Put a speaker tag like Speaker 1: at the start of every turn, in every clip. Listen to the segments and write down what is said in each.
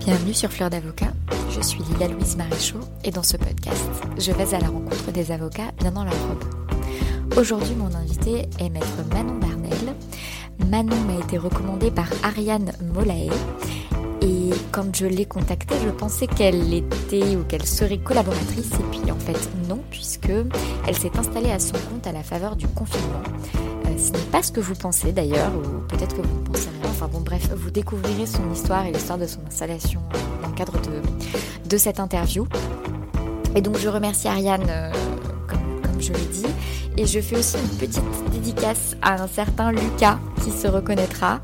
Speaker 1: Bienvenue sur Fleur d'Avocat, je suis Lila Louise Maréchaux et dans ce podcast, je vais à la rencontre des avocats bien dans leur robe. Aujourd'hui, mon invité est maître Manon Barnel. Manon m'a été recommandée par Ariane Molaé et quand je l'ai contactée, je pensais qu'elle était ou qu'elle serait collaboratrice et puis en fait non, puisque elle s'est installée à son compte à la faveur du confinement. Ce n'est pas ce que vous pensez d'ailleurs, ou peut-être que vous ne pensez rien. Enfin bon, bref, vous découvrirez son histoire et l'histoire de son installation dans le cadre de cette interview. Et donc je remercie Ariane, comme je l'ai dit, et je fais aussi une petite dédicace à un certain Lucas qui se reconnaîtra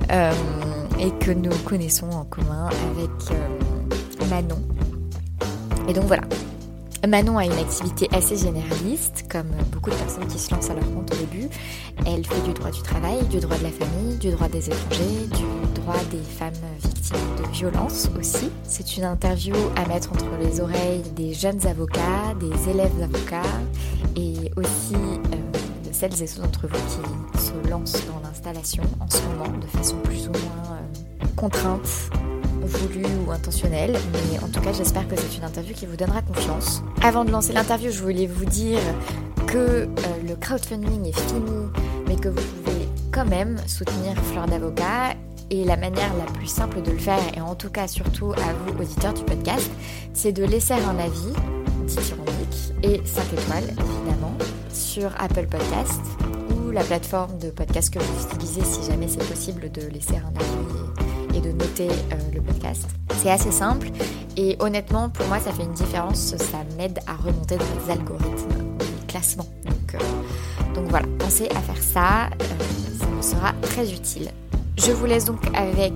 Speaker 1: et que nous connaissons en commun avec Manon. Et donc voilà. Manon a une activité assez généraliste, comme beaucoup de personnes qui se lancent à leur compte au début. Elle fait du droit du travail, du droit de la famille, du droit des étrangers, du droit des femmes victimes de violences aussi. C'est une interview à mettre entre les oreilles des jeunes avocats, des élèves avocats et aussi de celles et ceux d'entre vous qui se lancent dans l'installation en ce moment de façon plus ou moins contrainte, voulu ou intentionnel, mais en tout cas j'espère que c'est une interview qui vous donnera confiance. Avant de lancer l'interview, je voulais vous dire que le crowdfunding est fini, mais que vous pouvez quand même soutenir Fleur d'Avocat, et la manière la plus simple de le faire, et en tout cas surtout à vous auditeurs du podcast, c'est de laisser un avis, 10 ironique, et 5 étoiles évidemment, sur Apple Podcast ou la plateforme de podcast que vous utilisez si jamais c'est possible de laisser un avis et de noter le podcast. C'est assez simple et honnêtement pour moi ça fait une différence, ça m'aide à remonter dans les algorithmes, les classements. Donc voilà, pensez à faire ça, ça me sera très utile. Je vous laisse donc avec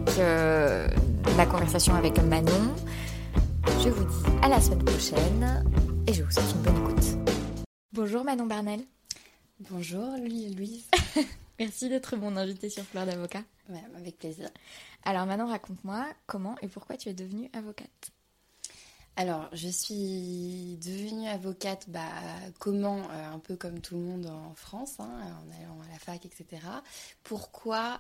Speaker 1: la conversation avec Manon. Je vous dis à la semaine prochaine et je vous souhaite une bonne écoute. Bonjour Manon Barnel.
Speaker 2: Bonjour Louise.
Speaker 1: Merci d'être mon invitée sur Fleur d'Avocat.
Speaker 2: Ouais, avec plaisir.
Speaker 1: Alors Manon, raconte-moi comment et pourquoi tu es devenue avocate.
Speaker 2: Alors, je suis devenue avocate, comment, un peu comme tout le monde en France, en allant à la fac, etc. Pourquoi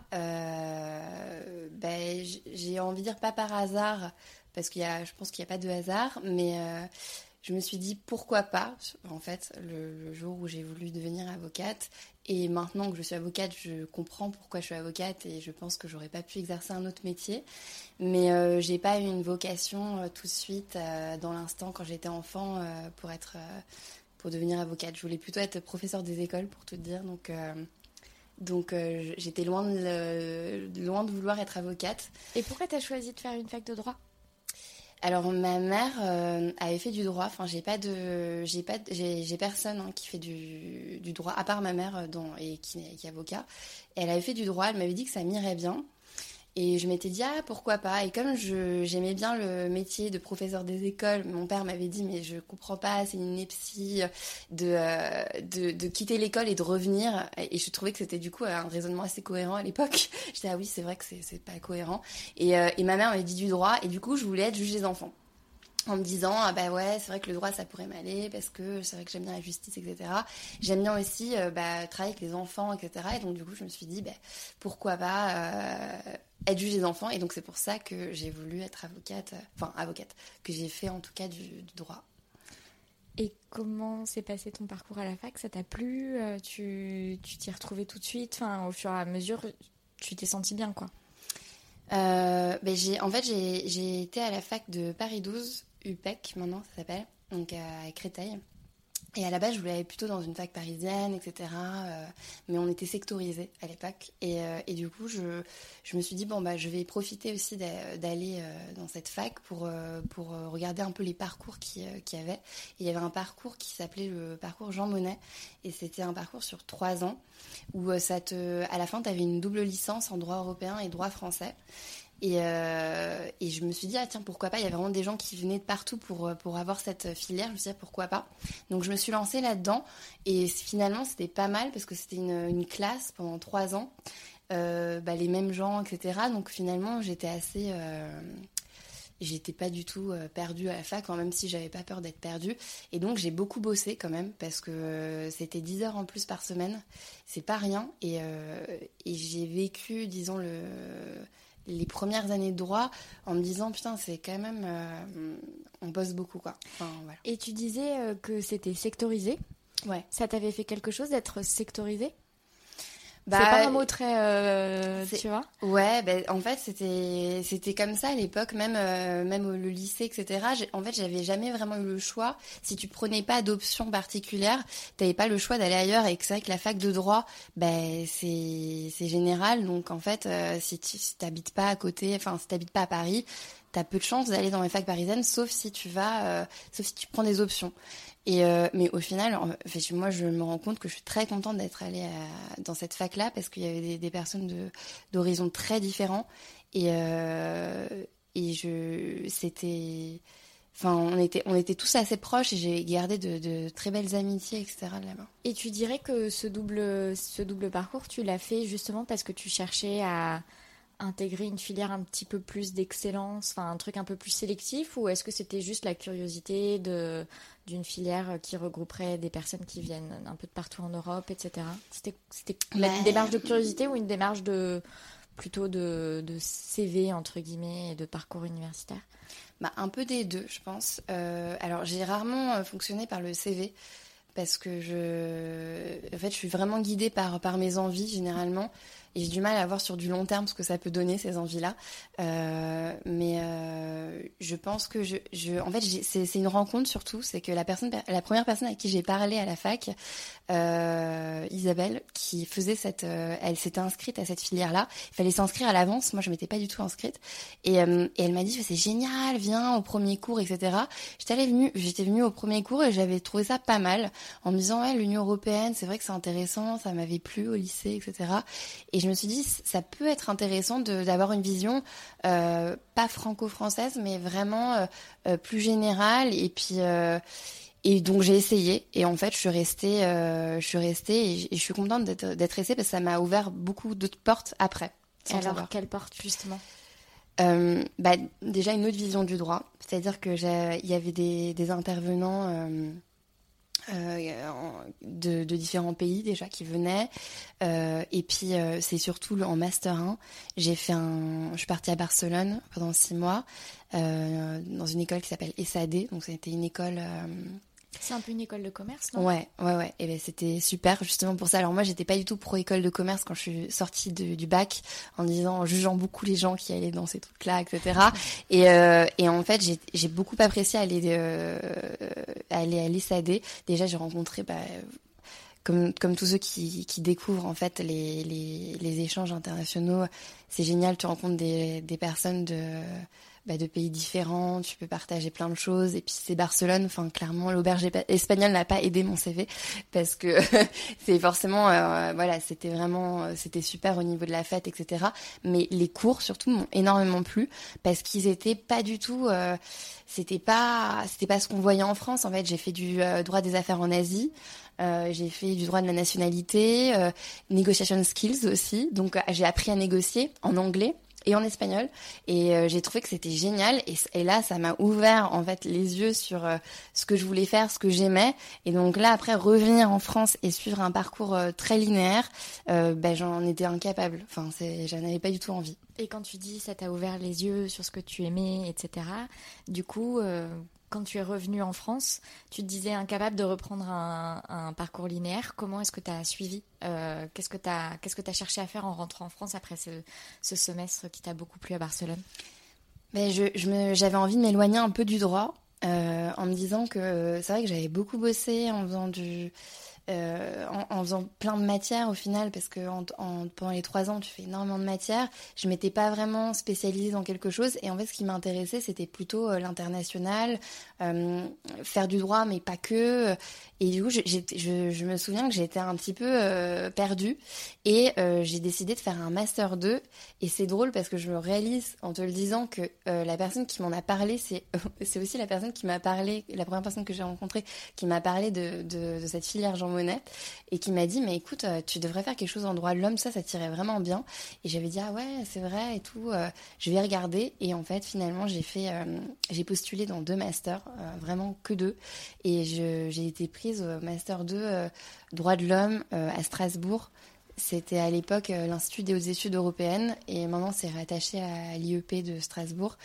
Speaker 2: j'ai envie de dire pas par hasard, parce je pense qu'il n'y a pas de hasard, mais je me suis dit pourquoi pas, en fait, le jour où j'ai voulu devenir avocate. Et maintenant que je suis avocate, je comprends pourquoi je suis avocate et je pense que j'aurais pas pu exercer un autre métier. Mais j'ai pas eu une vocation tout de suite, dans l'instant, quand j'étais enfant, pour devenir avocate. Je voulais plutôt être professeure des écoles, pour tout te dire. Donc j'étais loin de vouloir être avocate.
Speaker 1: Et pourquoi tu as choisi de faire une fac de droit ?
Speaker 2: Alors ma mère avait fait du droit. Enfin j'ai personne qui fait du droit à part ma mère qui est avocat. Et elle avait fait du droit. Elle m'avait dit que ça m'irait bien. Et je m'étais dit pourquoi pas. Et comme j'aimais bien le métier de professeur des écoles, mon père m'avait dit mais je comprends pas, c'est une ineptie de quitter l'école et de revenir. Et je trouvais que c'était du coup un raisonnement assez cohérent à l'époque. J'étais oui c'est vrai que c'est pas cohérent. Et ma mère m'avait dit du droit et du coup je voulais être juge des enfants. En me disant ouais c'est vrai que le droit ça pourrait m'aller parce que c'est vrai que j'aime bien la justice, etc. J'aime bien aussi travailler avec les enfants, etc. Et donc du coup je me suis dit pourquoi pas être juge des enfants. Et donc c'est pour ça que j'ai voulu être avocate, que j'ai fait en tout cas du droit.
Speaker 1: Et comment s'est passé ton parcours à la fac ? Ça t'a plu ? Tu t'y retrouvais tout de suite ? Au fur et à mesure, tu t'es sentie bien quoi ?
Speaker 2: J'ai été à la fac de Paris 12, UPEC maintenant ça s'appelle, donc à Créteil. Et à la base, je voulais aller plutôt dans une fac parisienne, etc. Mais on était sectorisés à l'époque. Et du coup, je me suis dit, je vais profiter aussi d'aller dans cette fac pour regarder un peu les parcours qu'il y avait. Et il y avait un parcours qui s'appelait le parcours Jean Monnet. Et c'était un parcours sur 3 ans où à la fin, tu avais une double licence en droit européen et droit français. Et je me suis dit tiens pourquoi pas, il y avait vraiment des gens qui venaient de partout pour avoir cette filière. Je me suis dit pourquoi pas, donc je me suis lancée là-dedans et finalement c'était pas mal parce que c'était une classe pendant 3 ans, les mêmes gens, etc. Donc finalement j'étais pas du tout perdue à la fac, même si j'avais pas peur d'être perdue. Et donc j'ai beaucoup bossé quand même parce que c'était 10 heures en plus par semaine, c'est pas rien. Et j'ai vécu disons les premières années de droit en me disant putain, c'est quand même on bosse beaucoup quoi. Enfin, voilà.
Speaker 1: Et tu disais que c'était sectorisé.
Speaker 2: Ouais.
Speaker 1: Ça t'avait fait quelque chose d'être sectorisé?
Speaker 2: Bah,
Speaker 1: c'est pas un mot très tu vois?
Speaker 2: Ouais, en fait c'était comme ça à l'époque, même le lycée, etc. En fait, j'avais jamais vraiment eu le choix. Si tu prenais pas d'option particulière, t'avais pas le choix d'aller ailleurs. Et que c'est vrai que la fac de droit, c'est général. Donc en fait, si t'habites pas à côté, enfin si t'habites pas à Paris, t'as peu de chances d'aller dans les facs parisiennes, sauf si tu prends des options. Mais au final, moi, je me rends compte que je suis très contente d'être allée dans cette fac-là parce qu'il y avait des personnes d'horizons très différents on était tous assez proches et j'ai gardé de très belles amitiés, etc. là-bas.
Speaker 1: Et tu dirais que ce double parcours, tu l'as fait justement parce que tu cherchais à intégrer une filière un petit peu plus d'excellence, enfin un truc un peu plus sélectif, ou est-ce que c'était juste la curiosité d'une filière qui regrouperait des personnes qui viennent un peu de partout en Europe, etc. C'était une démarche de curiosité ou une démarche plutôt de CV entre guillemets et de parcours universitaire?
Speaker 2: Un peu des deux, je pense. Alors j'ai rarement fonctionné par le CV parce que je suis vraiment guidée par mes envies généralement. Et j'ai du mal à voir sur du long terme ce que ça peut donner, ces envies-là. Mais je pense que en fait, c'est une rencontre surtout. C'est que la première personne à qui j'ai parlé à la fac, Isabelle, qui faisait elle s'était inscrite à cette filière-là. Il fallait s'inscrire à l'avance. Moi, je m'étais pas du tout inscrite. Et elle m'a dit, c'est génial, viens au premier cours, etc. J'étais venue au premier cours et j'avais trouvé ça pas mal. En me disant, ouais, l'Union européenne, c'est vrai que c'est intéressant, ça m'avait plu au lycée, etc. Et je me suis dit, ça peut être intéressant d'avoir une vision pas franco-française, mais vraiment plus générale. Et donc j'ai essayé. Et en fait, je suis restée et je suis contente d'être restée parce que ça m'a ouvert beaucoup d'autres portes après.
Speaker 1: Alors, quelle porte justement?
Speaker 2: Déjà une autre vision du droit. C'est-à-dire que il y avait des intervenants de différents pays déjà qui venaient et puis c'est surtout en Master 1 je suis partie à Barcelone pendant 6 mois dans une école qui s'appelle ESAD, donc c'était une école
Speaker 1: c'est un peu une école de commerce, non?
Speaker 2: Ouais. Et c'était super justement pour ça. Alors moi, j'étais pas du tout pro école de commerce quand je suis sortie du bac, en jugeant beaucoup les gens qui allaient dans ces trucs-là, etc. Et en fait, j'ai beaucoup apprécié aller à l'ESAD. Déjà, j'ai rencontré comme tous ceux qui découvrent en fait les échanges internationaux. C'est génial, tu rencontres des personnes de pays différents, tu peux partager plein de choses. Et puis c'est Barcelone, enfin clairement l'auberge espagnole n'a pas aidé mon CV parce que c'est forcément c'était super au niveau de la fête, etc. Mais les cours surtout m'ont énormément plu parce qu'ils étaient pas du tout c'était pas ce qu'on voyait en France. En fait, j'ai fait du droit des affaires en Asie. J'ai fait du droit de la nationalité, negotiation skills aussi. Donc j'ai appris à négocier en anglais et en espagnol, et j'ai trouvé que c'était génial, et là ça m'a ouvert en fait les yeux sur ce que je voulais faire, ce que j'aimais. Et donc là après revenir en France et suivre un parcours très linéaire, j'en étais incapable, j'en avais pas du tout envie.
Speaker 1: Et quand tu dis ça t'a ouvert les yeux sur ce que tu aimais, etc., du coup quand tu es revenue en France, tu te disais incapable de reprendre un parcours linéaire. Comment est-ce que tu as suivi Qu'est-ce que tu as cherché à faire en rentrant en France après ce semestre qui t'a beaucoup plu à Barcelone?
Speaker 2: J'avais envie de m'éloigner un peu du droit en me disant que c'est vrai que j'avais beaucoup bossé en faisant en faisant plein de matières au final, parce que pendant les 3 ans tu fais énormément de matières. Je m'étais pas vraiment spécialisée dans quelque chose, et en fait ce qui m'intéressait c'était plutôt l'international, faire du droit mais pas que. Et du coup je me souviens que j'étais un petit peu perdue, et j'ai décidé de faire un master 2. Et c'est drôle parce que je me réalise en te le disant que la personne qui m'en a parlé, c'est aussi la personne qui m'a parlé, la première personne que j'ai rencontrée qui m'a parlé de cette filière Jean Monnet, et qui m'a dit mais écoute, tu devrais faire quelque chose en droit de l'homme, ça tirait vraiment bien. Et j'avais dit ah ouais c'est vrai et tout, je vais regarder. Et en fait finalement j'ai postulé dans 2 masters, vraiment que 2, et j'ai été prise au master 2 droit de l'homme à Strasbourg. C'était à l'époque l'Institut des hautes études européennes et maintenant c'est rattaché à l'IEP de Strasbourg.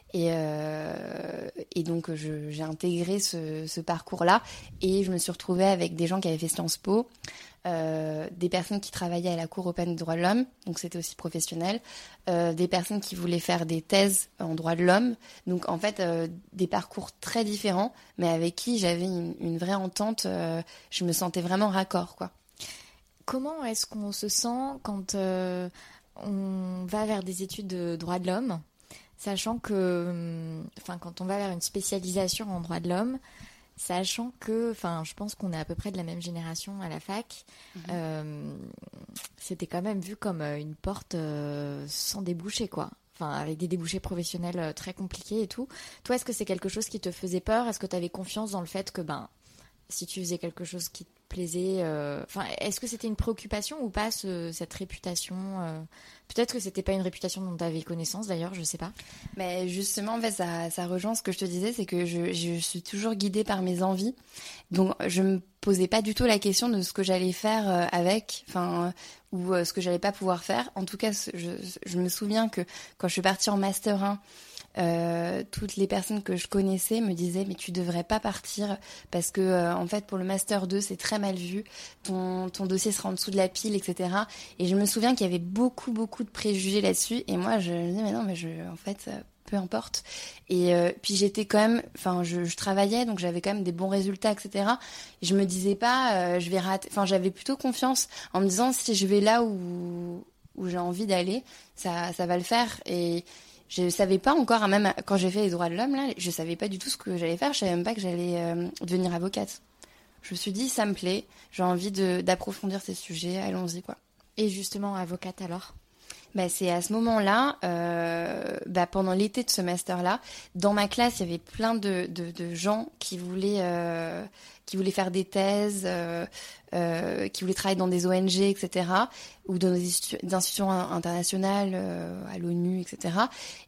Speaker 2: Et donc j'ai intégré ce parcours-là et je me suis retrouvée avec des gens qui avaient fait Sciences Po, des personnes qui travaillaient à la Cour européenne des droits de l'homme, donc c'était aussi professionnel, des personnes qui voulaient faire des thèses en droits de l'homme, donc en fait des parcours très différents, mais avec qui j'avais une vraie entente, je me sentais vraiment raccord, quoi.
Speaker 1: Comment est-ce qu'on se sent quand on va vers des études de droits de l'homme, sachant que, quand on va vers une spécialisation en droits de l'homme, sachant que, je pense qu'on est à peu près de la même génération à la fac, c'était quand même vu comme une porte sans débouché, quoi. Avec des débouchés professionnels très compliqués et tout. Toi, est-ce que c'est quelque chose qui te faisait peur? Est-ce que tu avais confiance dans le fait que, si tu faisais quelque chose qui te plaisait, est-ce que c'était une préoccupation ou pas, cette réputation peut-être que c'était pas une réputation dont tu avais connaissance d'ailleurs, je sais pas.
Speaker 2: Mais justement, en fait, ça rejoint ce que je te disais, c'est que je suis toujours guidée par mes envies. Donc, je me posais pas du tout la question de ce que j'allais faire ou ce que j'allais pas pouvoir faire. En tout cas, je me souviens que quand je suis partie en Master 1, toutes les personnes que je connaissais me disaient mais tu devrais pas partir parce que en fait pour le Master 2 c'est très mal vu, ton dossier sera en dessous de la pile, etc. Et je me souviens qu'il y avait beaucoup de préjugés là-dessus et moi je me disais mais non mais en fait peu importe. Et puis j'étais quand même, je travaillais donc j'avais quand même des bons résultats, etc. Et je me disais pas je vais rater, j'avais plutôt confiance en me disant si je vais là où j'ai envie d'aller, ça va le faire. Et je savais pas encore, hein, même quand j'ai fait les droits de l'homme, là, je savais pas du tout ce que j'allais faire. Je savais même pas que j'allais devenir avocate. Je me suis dit, ça me plaît, j'ai envie d'approfondir ces sujets, allons-y, quoi.
Speaker 1: Et justement, avocate alors?
Speaker 2: C'est à ce moment-là, pendant l'été de ce master-là, dans ma classe, il y avait plein de gens qui voulaient faire des thèses, qui voulaient travailler dans des ONG, etc., ou dans des institutions internationales, à l'ONU, etc.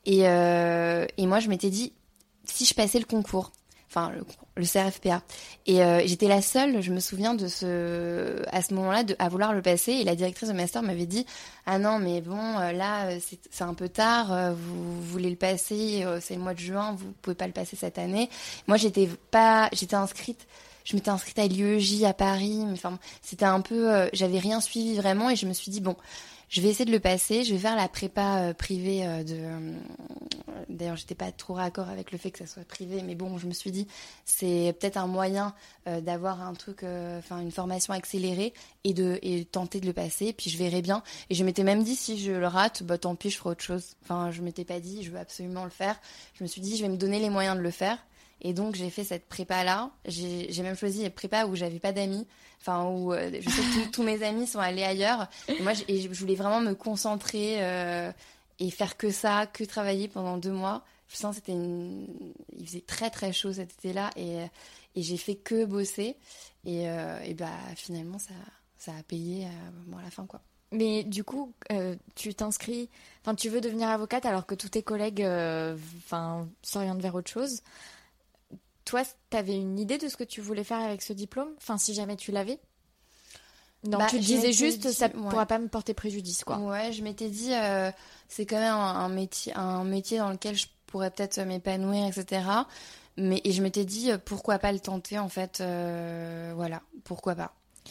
Speaker 2: Et moi, je m'étais dit, si je passais le concours, le CRFPA. Et j'étais la seule, je me souviens à ce moment-là, à vouloir le passer. Et la directrice de master m'avait dit, ah non, mais bon, là, c'est un peu tard, vous voulez le passer, c'est le mois de juin, vous pouvez pas le passer cette année. Moi, j'étais inscrite. Je m'étais inscrite à l'IEJ à Paris, mais c'était un peu, j'avais rien suivi vraiment, et je me suis dit bon, je vais essayer de le passer, je vais faire la prépa privée D'ailleurs, j'étais pas trop raccord avec le fait que ça soit privé, mais bon, je me suis dit c'est peut-être un moyen d'avoir un truc, une formation accélérée et tenter de le passer, puis je verrai bien. Et je m'étais même dit si je le rate, tant pis, je ferai autre chose. Je m'étais pas dit je veux absolument le faire. Je me suis dit je vais me donner les moyens de le faire. Et donc, j'ai fait cette prépa-là. J'ai même choisi une prépa où j'avais pas d'amis. Où je sais que tous mes amis sont allés ailleurs. Et moi, je voulais vraiment me concentrer et faire que ça, que travailler pendant 2 mois. Je sens que il faisait très, très chaud cet été-là. Et j'ai fait que bosser. Et finalement, ça a payé à la fin, quoi.
Speaker 1: Mais du coup, tu t'inscris... tu veux devenir avocate alors que tous tes collègues s'orientent vers autre chose. Toi, t'avais une idée de ce que tu voulais faire avec ce diplôme? Si jamais tu l'avais? Non, tu te disais juste, ça pourra pas me porter préjudice, quoi.
Speaker 2: Ouais, je m'étais dit, c'est quand même un métier dans lequel je pourrais peut-être m'épanouir, etc. Et je m'étais dit, pourquoi pas le tenter, en fait, voilà, pourquoi pas.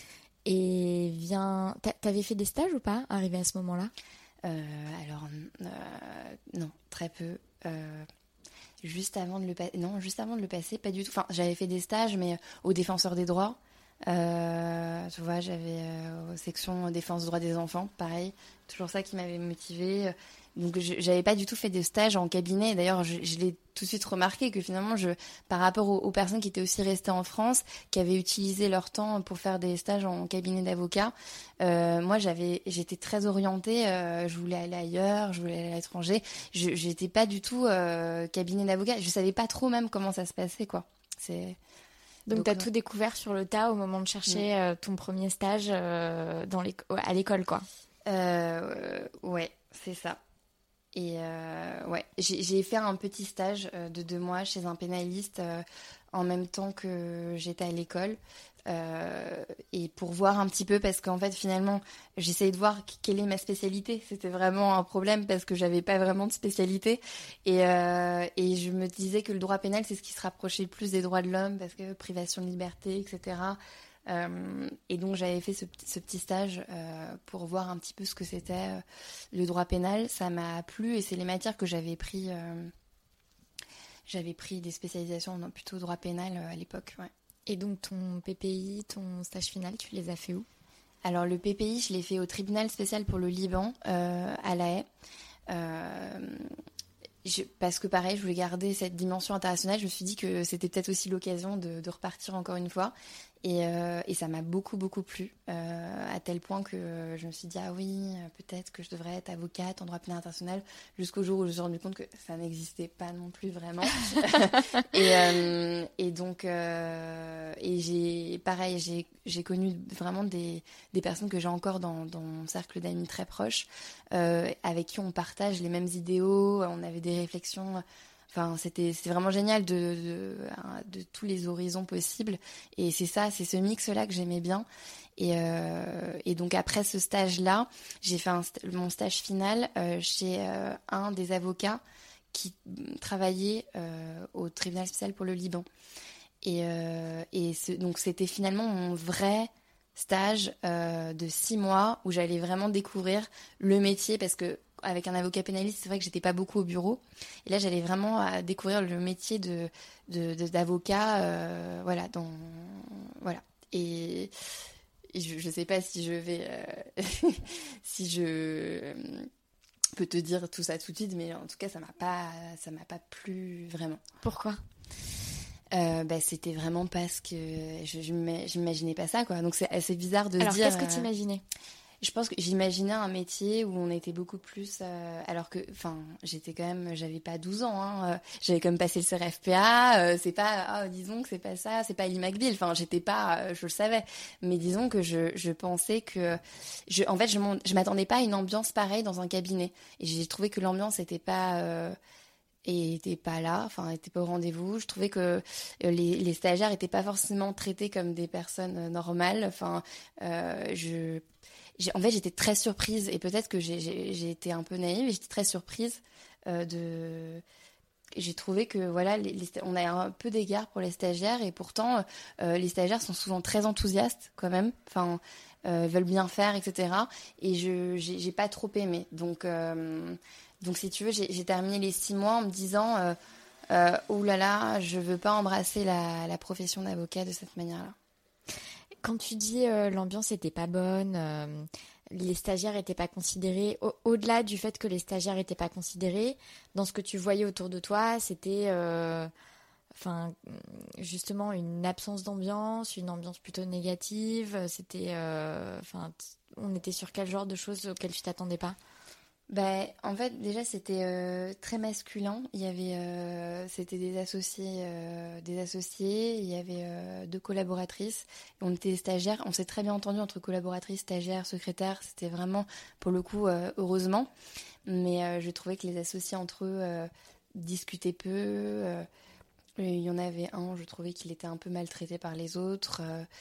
Speaker 1: Et t'avais fait des stages ou pas, arrivé à ce moment-là?
Speaker 2: Non, très peu. Juste avant de le passer, pas du tout. J'avais fait des stages, mais au Défenseur des droits. Tu vois, j'avais aux sections défense droits des enfants, pareil. Toujours ça qui m'avait motivée. Donc, j'avais pas du tout fait de stage en cabinet. D'ailleurs, je l'ai tout de suite remarqué que finalement, par rapport aux personnes qui étaient aussi restées en France, qui avaient utilisé leur temps pour faire des stages en cabinet d'avocat, moi, j'étais très orientée. Je voulais aller ailleurs, je voulais aller à l'étranger. J'étais pas du tout cabinet d'avocat. Je savais pas trop même comment ça se passait, quoi.
Speaker 1: Donc t'as tout découvert sur le tas au moment de chercher ton premier stage à l'école, quoi.
Speaker 2: Ouais, c'est ça. Et j'ai fait un petit stage de 2 mois chez un pénaliste en même temps que j'étais à l'école. Et pour voir un petit peu, parce qu'en fait finalement j'essayais de voir quelle est ma spécialité. C'était vraiment un problème parce que j'avais pas vraiment de spécialité et je me disais que le droit pénal c'est ce qui se rapprochait le plus des droits de l'homme parce que privation de liberté, etc. Et donc j'avais fait ce petit stage pour voir un petit peu ce que c'était le droit pénal. Ça m'a plu et c'est les matières que j'avais pris. J'avais pris des spécialisations dans plutôt droit pénal à l'époque, ouais.
Speaker 1: Et donc ton PPI, ton stage final, tu les as fait où?
Speaker 2: Alors le PPI, je l'ai fait au tribunal spécial pour le Liban, à La Haye. Parce que pareil, je voulais garder cette dimension internationale. Je me suis dit que c'était peut-être aussi l'occasion de repartir encore une fois. Et ça m'a beaucoup, beaucoup plu. À tel point que je me suis dit, ah oui, peut-être que je devrais être avocate en droit pénal international. Jusqu'au jour où je me suis rendu compte que ça n'existait pas non plus vraiment. Et donc, j'ai connu vraiment des personnes que j'ai encore dans mon cercle d'amis très proches, avec qui on partage les mêmes idéaux, on avait des réflexions. Enfin, c'était vraiment génial de tous les horizons possibles. Et c'est ce mix-là que j'aimais bien. Et donc après ce stage-là, j'ai fait mon stage final chez un des avocats qui travaillait au tribunal spécial pour le Liban. Donc c'était finalement mon vrai stage de 6 mois où j'allais vraiment découvrir le métier parce que avec un avocat pénaliste, c'est vrai que j'étais pas beaucoup au bureau. Et là, j'allais vraiment découvrir le métier d'avocat, voilà, voilà. Et je sais pas si je vais, si je peux te dire tout ça tout de suite, mais en tout cas, ça m'a pas plu vraiment.
Speaker 1: Pourquoi?
Speaker 2: C'était vraiment parce que je m'imaginais pas ça, quoi. Donc c'est assez bizarre de se dire.
Speaker 1: Alors, qu'est-ce que tu imaginais?
Speaker 2: Je pense que j'imaginais un métier où on était beaucoup plus... alors que, enfin, j'avais pas 12 ans, hein, j'avais quand même passé le CRFPA, c'est pas, disons que c'est pas ça, c'est pas Ellie McBeal, enfin, j'étais pas, je le savais, mais disons que je pensais que... En fait, je m'attendais pas à une ambiance pareille dans un cabinet, et j'ai trouvé que l'ambiance était pas... était pas là, enfin, était pas au rendez-vous. Je trouvais que les stagiaires étaient pas forcément traités comme des personnes normales, enfin, en fait, j'étais très surprise et peut-être que j'ai été un peu naïve et j'étais très surprise j'ai trouvé que voilà, on a un peu d'égard pour les stagiaires et pourtant les stagiaires sont souvent très enthousiastes quand même, enfin veulent bien faire, etc. Et j'ai pas trop aimé. Donc si tu veux, j'ai terminé les 6 mois en me disant oh là là, je veux pas embrasser la profession d'avocat de cette manière-là.
Speaker 1: Quand tu dis l'ambiance n'était pas bonne, les stagiaires n'étaient pas considérés, au-delà du fait que les stagiaires n'étaient pas considérés, dans ce que tu voyais autour de toi, c'était justement une absence d'ambiance, une ambiance plutôt négative. C'était, on était sur quel genre de choses auxquelles tu t'attendais pas?
Speaker 2: En fait, déjà, c'était très masculin. Il y avait, c'était des associés, il y avait 2 collaboratrices. On était des stagiaires. On s'est très bien entendu entre collaboratrices, stagiaires, secrétaires. C'était vraiment, pour le coup, heureusement. Mais je trouvais que les associés entre eux discutaient peu. Il y en avait un, je trouvais qu'il était un peu maltraité par les autres.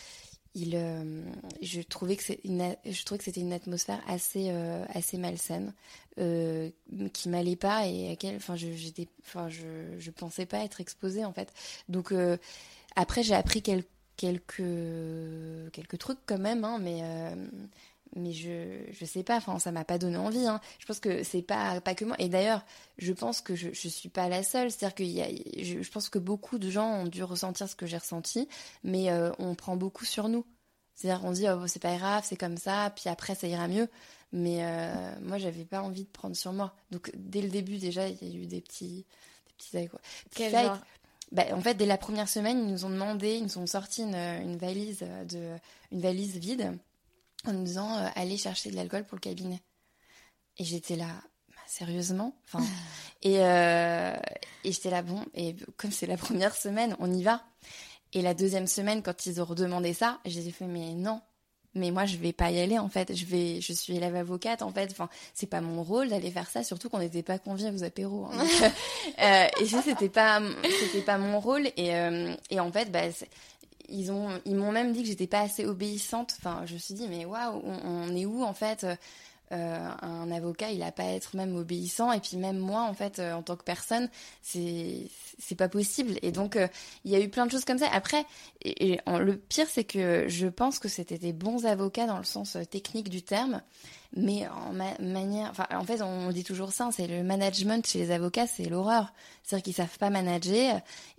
Speaker 2: Je trouvais que c'était une atmosphère assez malsaine, qui m'allait pas et à laquelle, je pensais pas être exposée en fait. Donc après j'ai appris quelques trucs quand même, hein, mais je sais pas, enfin ça m'a pas donné envie, hein. Je pense que c'est pas que moi. Et d'ailleurs, je pense que je suis pas la seule. C'est-à-dire je pense que beaucoup de gens ont dû ressentir ce que j'ai ressenti, mais on prend beaucoup sur nous. C'est-à-dire on dit oh, c'est pas grave, c'est comme ça, puis après ça ira mieux. Mais moi j'avais pas envie de prendre sur moi. Donc dès le début déjà il y a eu des petits quoi.
Speaker 1: Quel genre?
Speaker 2: En fait dès la première semaine ils nous ont sorti une valise vide en nous disant allez chercher de l'alcool pour le cabinet. Et j'étais là, sérieusement, enfin, et j'étais là bon, et comme c'est la première semaine, on y va. Et la deuxième semaine, quand ils ont redemandé ça, j'ai fait mais non, mais moi je vais pas y aller en fait, je suis élève avocate en fait, enfin c'est pas mon rôle d'aller faire ça, surtout qu'on n'était pas conviés aux apéros, hein. Donc, et ça c'était pas mon rôle, et en fait ils m'ont même dit que j'étais pas assez obéissante. Enfin, je me suis dit, mais waouh, on est où en fait? Un avocat, il a pas à être même obéissant. Et puis même moi, en fait, en tant que personne, c'est pas possible. Et donc, il y a eu plein de choses comme ça. Après, le pire, c'est que je pense que c'était des bons avocats dans le sens technique du terme. Mais en manière... Enfin, en fait, on dit toujours ça, c'est le management chez les avocats, c'est l'horreur. C'est-à-dire qu'ils savent pas manager.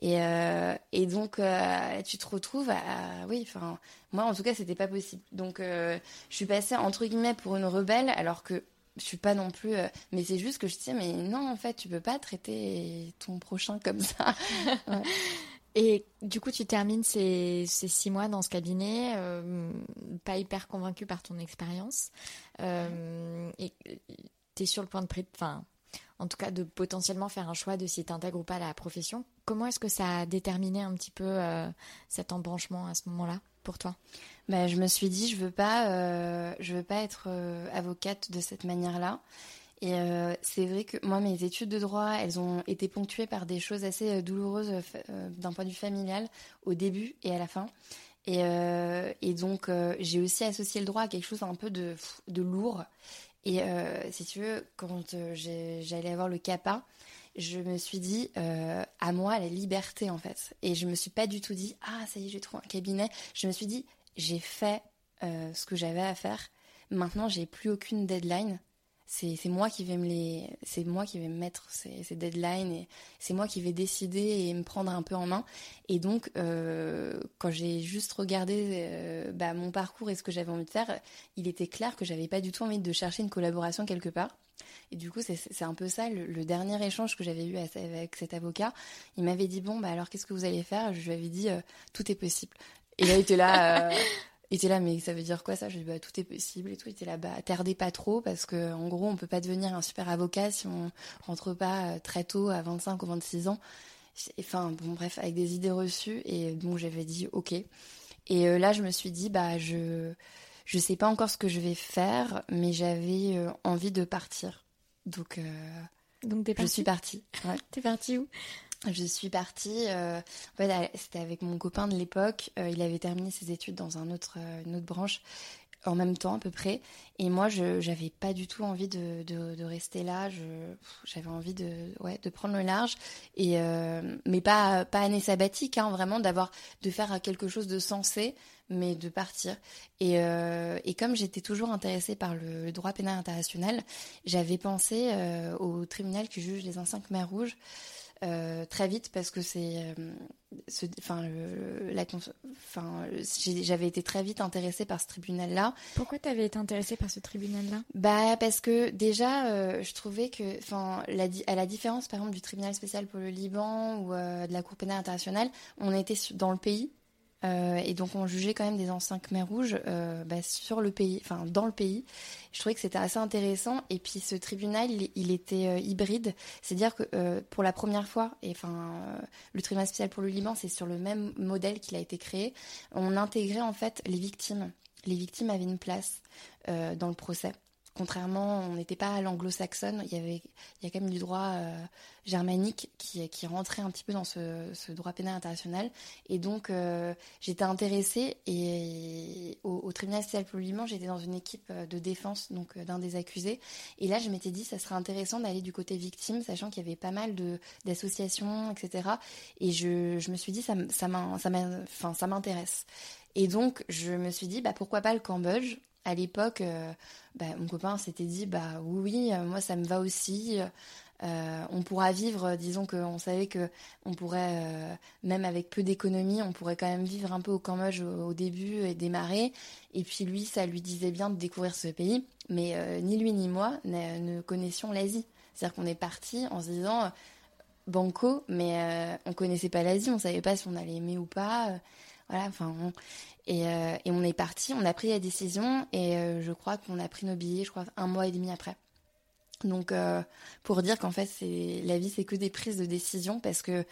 Speaker 2: Et donc, tu te retrouves à... Oui, enfin... Moi, en tout cas, c'était pas possible. Donc, je suis passée, entre guillemets, pour une rebelle, alors que je suis pas non plus... mais c'est juste que je dis, mais non, en fait, tu peux pas traiter ton prochain comme ça. Ouais.
Speaker 1: Et du coup, tu termines ces 6 mois dans ce cabinet, pas hyper convaincue par ton expérience. Et tu es sur le point enfin, en tout cas, de potentiellement faire un choix de si tu intègres ou pas la profession. Comment est-ce que ça a déterminé un petit peu cet embranchement à ce moment-là pour toi?
Speaker 2: Bah, je me suis dit, je veux pas être avocate de cette manière-là. Et c'est vrai que moi, mes études de droit, elles ont été ponctuées par des choses assez douloureuses d'un point de vue familial, au début et à la fin. Et donc, j'ai aussi associé le droit à quelque chose un peu de lourd. Et si tu veux, quand j'allais avoir le CAPA, je me suis dit, à moi, la liberté, en fait. Et je me suis pas du tout dit, ah, ça y est, j'ai trouvé un cabinet. Je me suis dit, j'ai fait ce que j'avais à faire. Maintenant, j'ai plus aucune deadline. C'est moi qui vais me mettre ces deadlines, et c'est moi qui vais décider et me prendre un peu en main. Et donc, quand j'ai juste regardé mon parcours et ce que j'avais envie de faire, il était clair que j'avais pas du tout envie de chercher une collaboration quelque part. Et du coup, c'est un peu ça, le dernier échange que j'avais eu avec cet avocat. Il m'avait dit, bon, alors qu'est-ce que vous allez faire? Je lui avais dit, tout est possible. Et là, il était là... Il était là, mais ça veut dire quoi ça? Je lui ai dit, tout est possible et tout. Il était là, tardez pas trop, parce que en gros, on peut pas devenir un super avocat si on rentre pas très tôt, à 25 ou 26 ans. Enfin, bon, bref, avec des idées reçues. Et donc, j'avais dit, ok. Et là, je me suis dit, je sais pas encore ce que je vais faire, mais j'avais envie de partir. Donc
Speaker 1: t'es partie?
Speaker 2: Je suis partie. Ouais.
Speaker 1: T'es partie où?
Speaker 2: Je suis partie, en fait, c'était avec mon copain de l'époque. Il avait terminé ses études dans une autre branche, en même temps à peu près. Et moi, j'avais pas du tout envie de rester là. J'avais envie de prendre le large. Et, mais pas année sabbatique, hein, vraiment, de faire quelque chose de sensé, mais de partir. Et comme j'étais toujours intéressée par le droit pénal international, j'avais pensé au tribunal qui juge les anciens Khmers rouges. Très vite, parce que j'avais été très vite intéressée par ce tribunal-là.
Speaker 1: Pourquoi tu avais été intéressée par ce tribunal-là?
Speaker 2: Parce que déjà, je trouvais que, à la différence par exemple du tribunal spécial pour le Liban ou de la Cour pénale internationale, on était dans le pays. Et donc on jugeait quand même des anciens Khmers rouges sur le pays, enfin dans le pays. Je trouvais que c'était assez intéressant. Et puis ce tribunal, il était hybride, c'est-à-dire que pour la première fois, le tribunal spécial pour le Liban, c'est sur le même modèle qu'il a été créé. On intégrait en fait les victimes. Les victimes avaient une place dans le procès. Contrairement, on n'était pas à l'anglo-saxonne, il y a quand même du droit germanique qui rentrait un petit peu dans ce droit pénal international. Et donc, j'étais intéressée, et au tribunal spécial pour le Liban, j'étais dans une équipe de défense, donc d'un des accusés. Et là, je m'étais dit, ça serait intéressant d'aller du côté victime, sachant qu'il y avait pas mal d'associations, etc. Et je me suis dit, ça m'intéresse. Et donc, je me suis dit, pourquoi pas le Cambodge? À l'époque, mon copain s'était dit, oui, moi ça me va aussi. On pourra vivre, disons qu'on savait qu'on pourrait, même avec peu d'économie, on pourrait quand même vivre un peu au Cambodge au début et démarrer. Et puis lui, ça lui disait bien de découvrir ce pays. Mais ni lui ni moi ne connaissions l'Asie. C'est-à-dire qu'on est parti en se disant banco, mais on connaissait pas l'Asie, on savait pas si on allait aimer ou pas. Voilà, et on est parti, on a pris la décision, et je crois qu'on a pris nos billets, 1 mois et demi après. Donc, pour dire qu'en fait, la vie, c'est que des prises de décision, parce que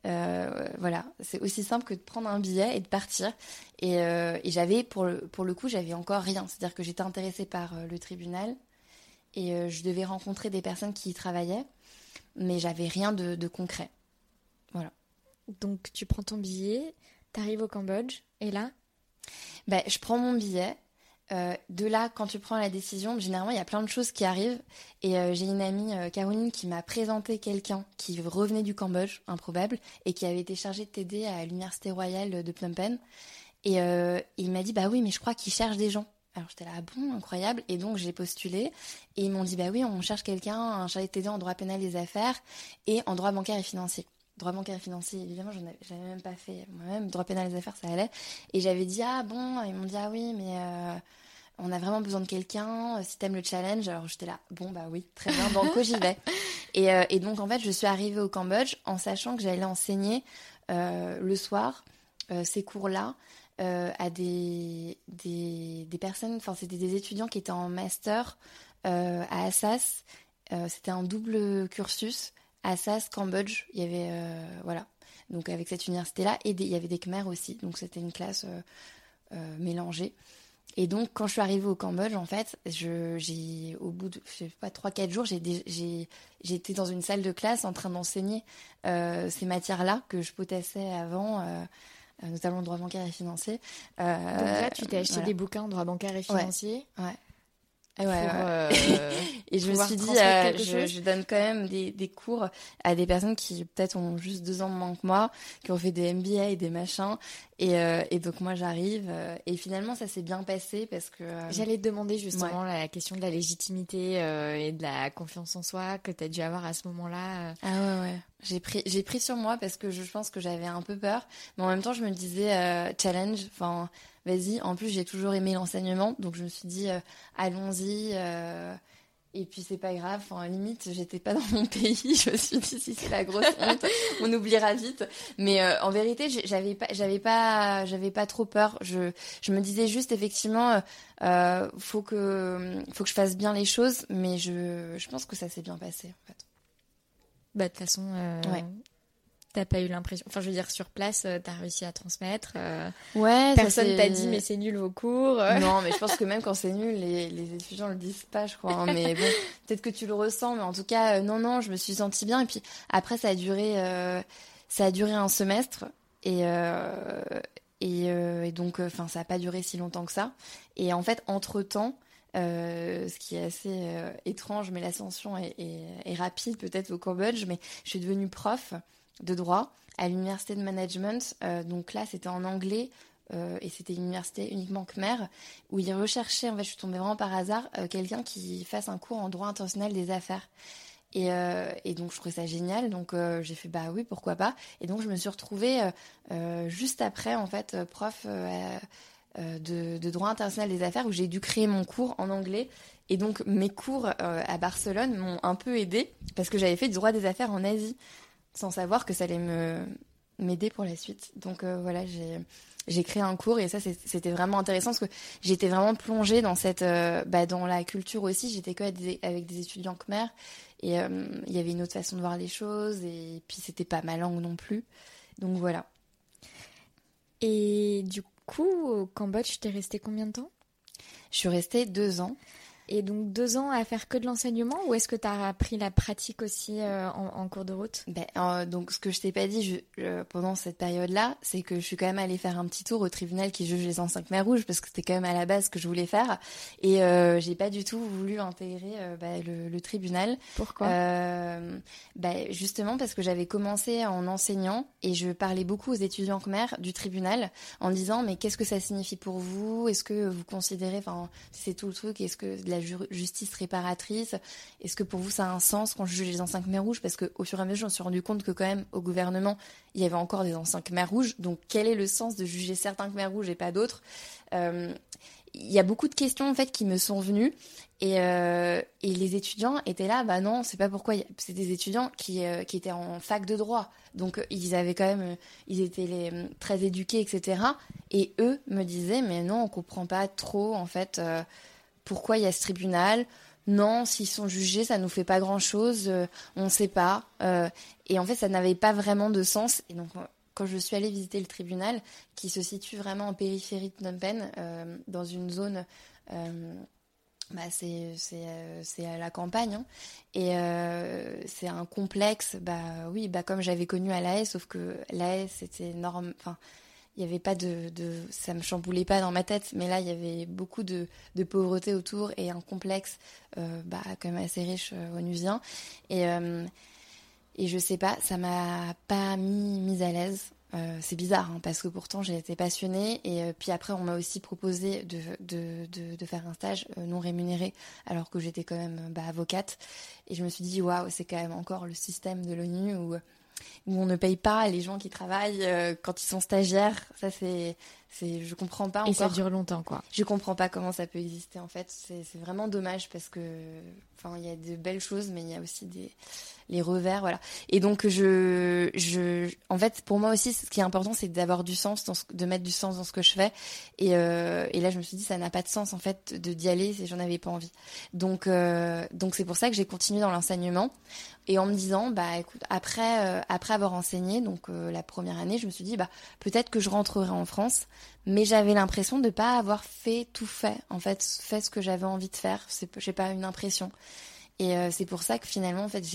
Speaker 2: Voilà, c'est aussi simple que de prendre un billet et de partir. Et j'avais, pour le coup, j'avais encore rien. C'est-à-dire que j'étais intéressée par le tribunal et je devais rencontrer des personnes qui y travaillaient, mais j'avais rien de concret. Voilà.
Speaker 1: Donc tu prends ton billet, t'arrives au Cambodge, et là?
Speaker 2: Je prends mon billet. De là, quand tu prends la décision, généralement, il y a plein de choses qui arrivent. Et j'ai une amie, Caroline, qui m'a présenté quelqu'un qui revenait du Cambodge, improbable, et qui avait été chargé de t'aider à l'Université royale de Phnom Penh. Et il m'a dit, bah oui, mais je crois qu'ils cherchent des gens. Alors j'étais là, ah bon, incroyable. Et donc j'ai postulé. Et ils m'ont dit, bah oui, on cherche quelqu'un, un chargé de TD en droit pénal des affaires et en droit bancaire et financier. Droit bancaire et financier, évidemment, j'avais même pas fait moi-même. Droit pénal des affaires, ça allait. Et j'avais dit, ah bon, ils m'ont dit, ah oui, mais on a vraiment besoin de quelqu'un, si t'aimes le challenge. Alors j'étais là, bon bah oui, très bien, banco, j'y vais. Et donc en fait, je suis arrivée au Cambodge en sachant que j'allais enseigner le soir ces cours-là à des personnes, enfin c'était des étudiants qui étaient en master à Assas. C'était un double cursus, Assas, Cambodge, il y avait, voilà, donc avec cette université-là, et il y avait des Khmers aussi, donc c'était une classe mélangée. Et donc, quand je suis arrivée au Cambodge, en fait, au bout de, je sais pas, 3-4 jours, j'étais dans une salle de classe en train d'enseigner ces matières-là que je potassais avant, notamment le droit bancaire et financier.
Speaker 1: Donc là, tu t'es acheté des bouquins en droit bancaire et financier.
Speaker 2: Ouais.
Speaker 1: Et
Speaker 2: je me suis dit, je donne quand même des cours à des personnes qui peut-être ont juste 2 ans de moins que moi, qui ont fait des MBA et des machins. Et donc moi j'arrive et finalement ça s'est bien passé parce que...
Speaker 1: J'allais te demander justement la question de la légitimité et de la confiance en soi que tu as dû avoir à ce moment-là.
Speaker 2: Ah ouais. J'ai pris sur moi parce que je pense que j'avais un peu peur. Mais en même temps je me disais challenge, enfin... Vas-y, en plus j'ai toujours aimé l'enseignement, donc je me suis dit allons-y, et puis c'est pas grave, enfin limite j'étais pas dans mon pays, je me suis dit si c'est la grosse honte, on oubliera vite. Mais en vérité j'avais pas trop peur, je me disais juste effectivement faut que je fasse bien les choses, mais je pense que ça s'est bien passé en fait.
Speaker 1: Bah de toute façon ouais. T'as pas eu l'impression... Enfin, je veux dire, sur place, t'as réussi à transmettre.
Speaker 2: Ouais.
Speaker 1: Personne t'a dit, mais c'est nul vos cours.
Speaker 2: Non, mais je pense que même quand c'est nul, les étudiants le disent pas, je crois. Hein. Mais bon, peut-être que tu le ressens. Mais en tout cas, non, je me suis sentie bien. Et puis après, ça a duré un semestre. Et donc, enfin, ça a pas duré si longtemps que ça. Et en fait, entre-temps... ce qui est assez étrange, mais l'ascension est rapide peut-être au Cambodge, mais je suis devenue prof de droit à l'université de management, donc là c'était en anglais et c'était une université uniquement khmer où ils recherchaient, en fait je suis tombée vraiment par hasard, quelqu'un qui fasse un cours en droit international des affaires et donc je trouvais ça génial, donc j'ai fait bah oui pourquoi pas, et donc je me suis retrouvée juste après en fait prof de droit international des affaires où j'ai dû créer mon cours en anglais. Et donc mes cours à Barcelone m'ont un peu aidée parce que j'avais fait du droit des affaires en Asie sans savoir que ça allait m'aider pour la suite. Donc voilà, j'ai créé un cours et ça c'était vraiment intéressant parce que j'étais vraiment plongée dans dans la culture aussi. J'étais avec des étudiants khmer et il y avait une autre façon de voir les choses et puis c'était pas ma langue non plus. Donc voilà.
Speaker 1: Et du coup, au Cambodge, t'es restée combien de temps ?
Speaker 2: Je suis restée 2 ans.
Speaker 1: Et donc 2 ans à faire que de l'enseignement, ou est-ce que tu as appris la pratique aussi en cours de route ?
Speaker 2: Donc ce que je t'ai pas dit pendant cette période-là, c'est que je suis quand même allée faire un petit tour au tribunal qui juge les anciens Khmers rouges parce que c'était quand même à la base ce que je voulais faire. Et j'ai pas du tout voulu intégrer le tribunal.
Speaker 1: Pourquoi ?
Speaker 2: Justement parce que j'avais commencé en enseignant et je parlais beaucoup aux étudiants Khmers du tribunal en disant mais qu'est-ce que ça signifie pour vous ? Est-ce que vous considérez, enfin c'est tout le truc, est-ce que la justice réparatrice, est-ce que pour vous ça a un sens quand je juge les anciens Khmers rouges ? Parce qu'au fur et à mesure, je me suis rendu compte que quand même au gouvernement, il y avait encore des anciens Khmers rouges. Donc quel est le sens de juger certains Khmers rouges et pas d'autres ? Il y a beaucoup de questions en fait qui me sont venues et les étudiants étaient là, bah non, c'est pas pourquoi. C'est des étudiants qui étaient en fac de droit, donc ils avaient quand même, ils étaient très éduqués, etc. Et eux me disaient, mais non, on comprend pas trop en fait. Pourquoi il y a ce tribunal ? Non, s'ils sont jugés, ça nous fait pas grand-chose, on sait pas. Et en fait, ça n'avait pas vraiment de sens. Et donc, quand je suis allée visiter le tribunal, qui se situe vraiment en périphérie de Phnom Penh, dans une zone, c'est à la campagne, hein. Et c'est un complexe, oui, comme j'avais connu à La Haye, sauf que La Haye, c'était énorme. Enfin, il n'y avait pas ça me chamboulait pas dans ma tête, mais là il y avait beaucoup de pauvreté autour et un complexe quand même assez riche onusien. Et je sais pas, ça m'a pas mise à l'aise. C'est bizarre, hein, parce que pourtant j'ai été passionnée. Et puis après, on m'a aussi proposé de faire un stage non rémunéré, alors que j'étais quand même avocate. Et je me suis dit, waouh, c'est quand même encore le système de l'ONU où on ne paye pas les gens qui travaillent quand ils sont stagiaires. Ça, je comprends pas encore.
Speaker 1: Et ça dure longtemps, quoi.
Speaker 2: Je comprends pas comment ça peut exister, en fait. C'est vraiment dommage parce que, enfin, il y a de belles choses, mais il y a aussi les revers, voilà. Et donc, en fait, pour moi aussi, ce qui est important, c'est d'avoir du sens, de mettre du sens dans ce que je fais. Et là, je me suis dit, ça n'a pas de sens, en fait, d'y aller si j'en avais pas envie. Donc, c'est pour ça que j'ai continué dans l'enseignement. Et en me disant, écoute, après avoir enseigné, donc la première année, je me suis dit, peut-être que je rentrerai en France, mais j'avais l'impression de pas avoir tout fait, en fait ce que j'avais envie de faire. J'ai pas une impression. Et c'est pour ça que finalement, en fait,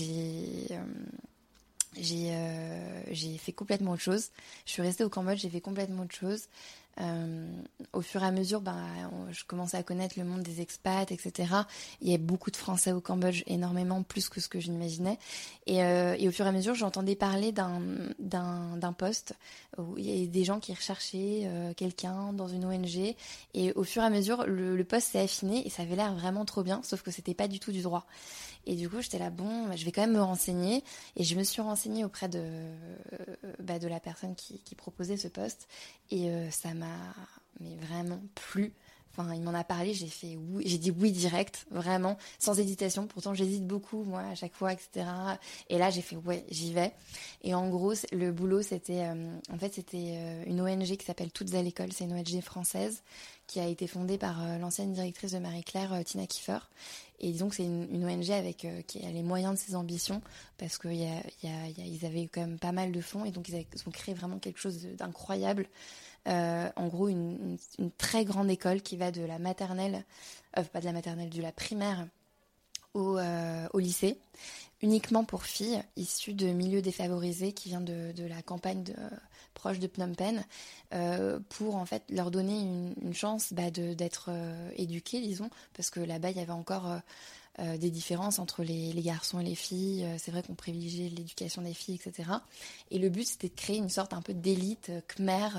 Speaker 2: j'ai fait complètement autre chose. Je suis restée au Cambodge, j'ai fait complètement autre chose. Au fur et à mesure, je commençais à connaître le monde des expats, etc. Il y a beaucoup de Français au Cambodge, énormément, plus que ce que je n'imaginais. Et au fur et à mesure, j'entendais parler d'un poste où il y a des gens qui recherchaient quelqu'un dans une ONG. Et au fur et à mesure, le poste s'est affiné et ça avait l'air vraiment trop bien, sauf que c'était pas du tout du droit. Et du coup, j'étais là, je vais quand même me renseigner. Et je me suis renseignée auprès de la personne qui proposait ce poste. Et ça m'a vraiment plu. Enfin, il m'en a parlé, j'ai dit oui direct, vraiment, sans hésitation. Pourtant, j'hésite beaucoup, moi, à chaque fois, etc. Et là, j'ai fait ouais, j'y vais. Et en gros, le boulot, c'était une ONG qui s'appelle Toutes à l'école. C'est une ONG française qui a été fondée par l'ancienne directrice de Marie-Claire, Tina Kiefer. Et disons que c'est une ONG qui a les moyens de ses ambitions, parce qu'ils avaient quand même pas mal de fonds, et donc ils ont créé vraiment quelque chose d'incroyable. En gros, une très grande école qui va de la maternelle, pas de la maternelle, de la primaire au lycée, uniquement pour filles issues de milieux défavorisés qui viennent de la campagne proche de Phnom Penh, pour en fait leur donner une chance d'être éduquées, disons, parce que là-bas il y avait encore des différences entre les garçons et les filles. C'est vrai qu'on privilégiait l'éducation des filles, etc. Et le but, c'était de créer une sorte un peu d'élite khmer,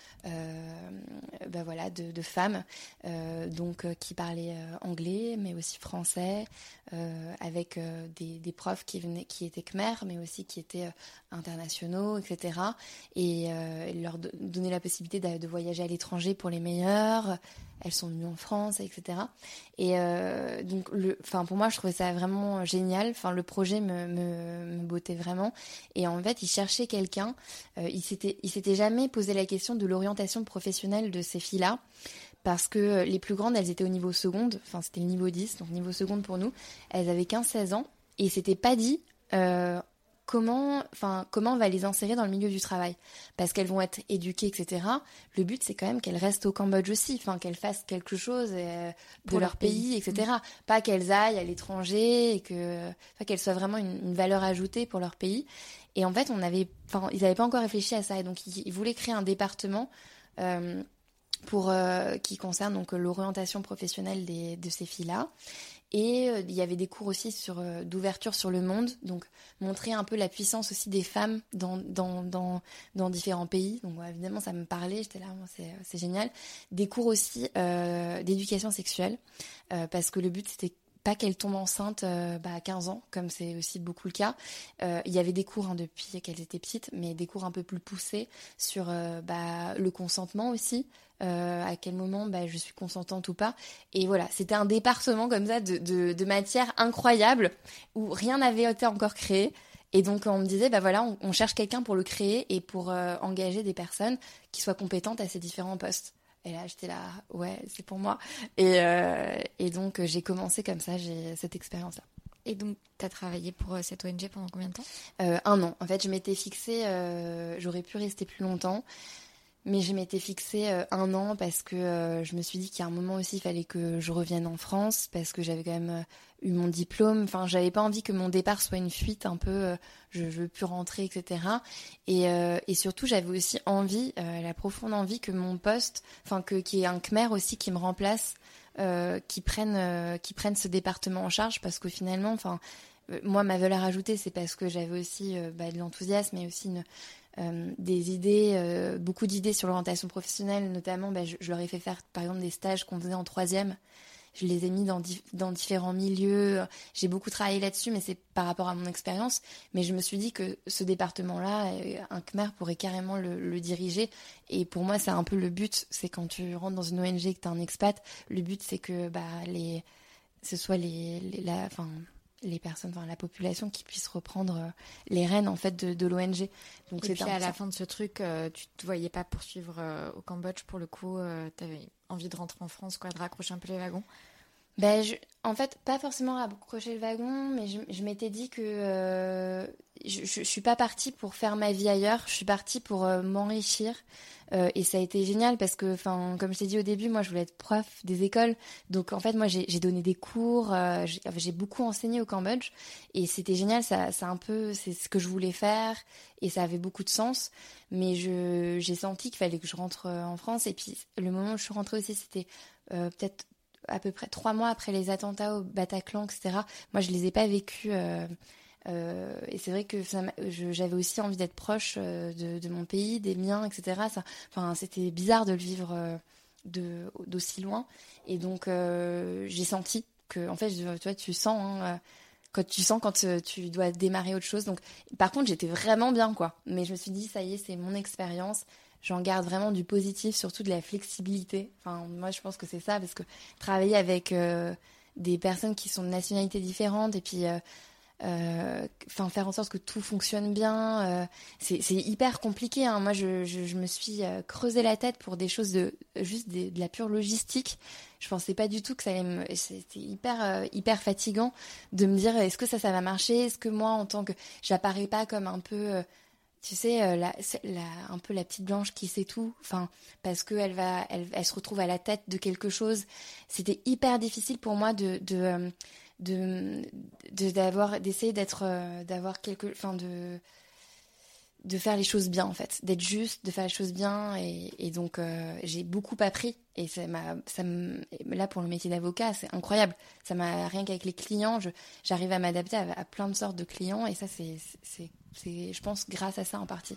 Speaker 2: de femmes, qui parlaient anglais, mais aussi français, avec des profs qui étaient khmer, mais aussi qui étaient internationaux, etc. Et leur donner la possibilité de voyager à l'étranger pour les meilleurs. Elles sont venues en France, etc. Et pour moi, je trouvais ça vraiment génial. Enfin, le projet me bottait vraiment. Et en fait, ils cherchaient quelqu'un. Ils s'étaient jamais posé la question de l'orientation professionnelle de ces filles-là. Parce que les plus grandes, elles étaient au niveau seconde. Enfin, c'était le niveau 10, donc niveau seconde pour nous. Elles avaient 15-16 ans. Et ils s'étaient pas dit... comment on va les insérer dans le milieu du travail, parce qu'elles vont être éduquées, etc. Le but, c'est quand même qu'elles restent au Cambodge aussi, qu'elles fassent quelque chose de leur pays, etc. Pas qu'elles aillent à l'étranger et qu'elles soient vraiment une valeur ajoutée pour leur pays. Et en fait, ils n'avaient pas encore réfléchi à ça, et donc ils voulaient créer un département qui concerne donc l'orientation professionnelle de ces filles-là. Et il y avait des cours aussi d'ouverture sur le monde, donc montrer un peu la puissance aussi des femmes dans différents pays. Donc évidemment, ça me parlait, j'étais là, c'est génial. Des cours aussi d'éducation sexuelle, parce que le but, c'était pas qu'elles tombent enceintes à 15 ans, comme c'est aussi beaucoup le cas. Il y avait des cours depuis qu'elles étaient petites, mais des cours un peu plus poussés sur le consentement aussi. À quel moment je suis consentante ou pas. Et voilà, c'était un département comme ça de matière incroyable où rien n'avait été encore créé. Et donc on me disait, on cherche quelqu'un pour le créer et pour engager des personnes qui soient compétentes à ces différents postes. Et là, j'étais là, ouais, c'est pour moi. Et donc, j'ai commencé comme ça, j'ai cette expérience-là.
Speaker 1: Et donc, tu as travaillé pour cette ONG pendant combien de temps ?
Speaker 2: 1 an. En fait, je m'étais fixée, j'aurais pu rester plus longtemps, mais je m'étais fixée 1 an parce que je me suis dit qu'à un moment aussi, il fallait que je revienne en France parce que j'avais quand même eu mon diplôme. Enfin, j'avais pas envie que mon départ soit une fuite un peu, je veux plus rentrer, etc. Et surtout, j'avais aussi envie, la profonde envie que mon poste, enfin, qu'il y ait un Khmer aussi qui me remplace, qui prenne ce département en charge parce que finalement, enfin, moi, ma valeur ajoutée, c'est parce que j'avais aussi de l'enthousiasme et aussi des idées, beaucoup d'idées sur l'orientation professionnelle, notamment, je leur ai fait faire, par exemple, des stages qu'on faisait en 3e. Je les ai mis dans différents milieux. J'ai beaucoup travaillé là-dessus, mais c'est par rapport à mon expérience. Mais je me suis dit que ce département-là, un Khmer pourrait carrément le diriger. Et pour moi, c'est un peu le but. C'est quand tu rentres dans une ONG et que tu es un expat, le but, c'est que ce soit les personnes, enfin la population qui puisse reprendre les rênes en fait de l'ONG. Donc
Speaker 1: et puis à la fin de ce truc, tu te voyais pas poursuivre au Cambodge pour le coup, tu avais envie de rentrer en France, quoi, de raccrocher un peu les wagons.
Speaker 2: En fait, pas forcément raccrocher le wagon, mais je m'étais dit que je suis pas partie pour faire ma vie ailleurs, je suis partie pour m'enrichir. Et ça a été génial parce que, comme je t'ai dit au début, moi je voulais être prof des écoles. Donc en fait, moi j'ai donné des cours, j'ai beaucoup enseigné au Cambodge. Et c'était génial, c'est ce que je voulais faire et ça avait beaucoup de sens. Mais j'ai senti qu'il fallait que je rentre en France. Et puis le moment où je suis rentrée aussi, c'était peut-être à peu près 3 mois après les attentats au Bataclan, etc. Moi, je les ai pas vécus. Et c'est vrai que j'avais aussi envie d'être proche de mon pays, des miens, etc. C'était bizarre de le vivre d'aussi loin. Et donc, j'ai senti que, en fait, toi, tu sens, hein, quand tu dois démarrer autre chose. Donc, par contre, j'étais vraiment bien, quoi. Mais je me suis dit, ça y est, c'est mon expérience. J'en garde vraiment du positif, surtout de la flexibilité. Enfin, moi, je pense que c'est ça, parce que travailler avec des personnes qui sont de nationalités différentes et puis faire en sorte que tout fonctionne bien, c'est hyper compliqué, hein. Moi, je me suis creusé la tête pour des choses de la pure logistique. Je pensais pas du tout que ça allait c'était hyper fatigant de me dire est-ce que ça va marcher, est-ce que moi, en tant que j'apparais pas comme un peu tu sais, un peu la petite blanche qui sait tout, parce que elle se retrouve à la tête de quelque chose. C'était hyper difficile pour moi d'essayer de faire les choses bien, en fait, d'être juste, de faire les choses bien, et donc j'ai beaucoup appris. Et là, pour le métier d'avocat, c'est incroyable. Ça m'a rien qu'avec les clients, j'arrive à m'adapter à plein de sortes de clients, et ça, c'est je pense, grâce à ça en partie.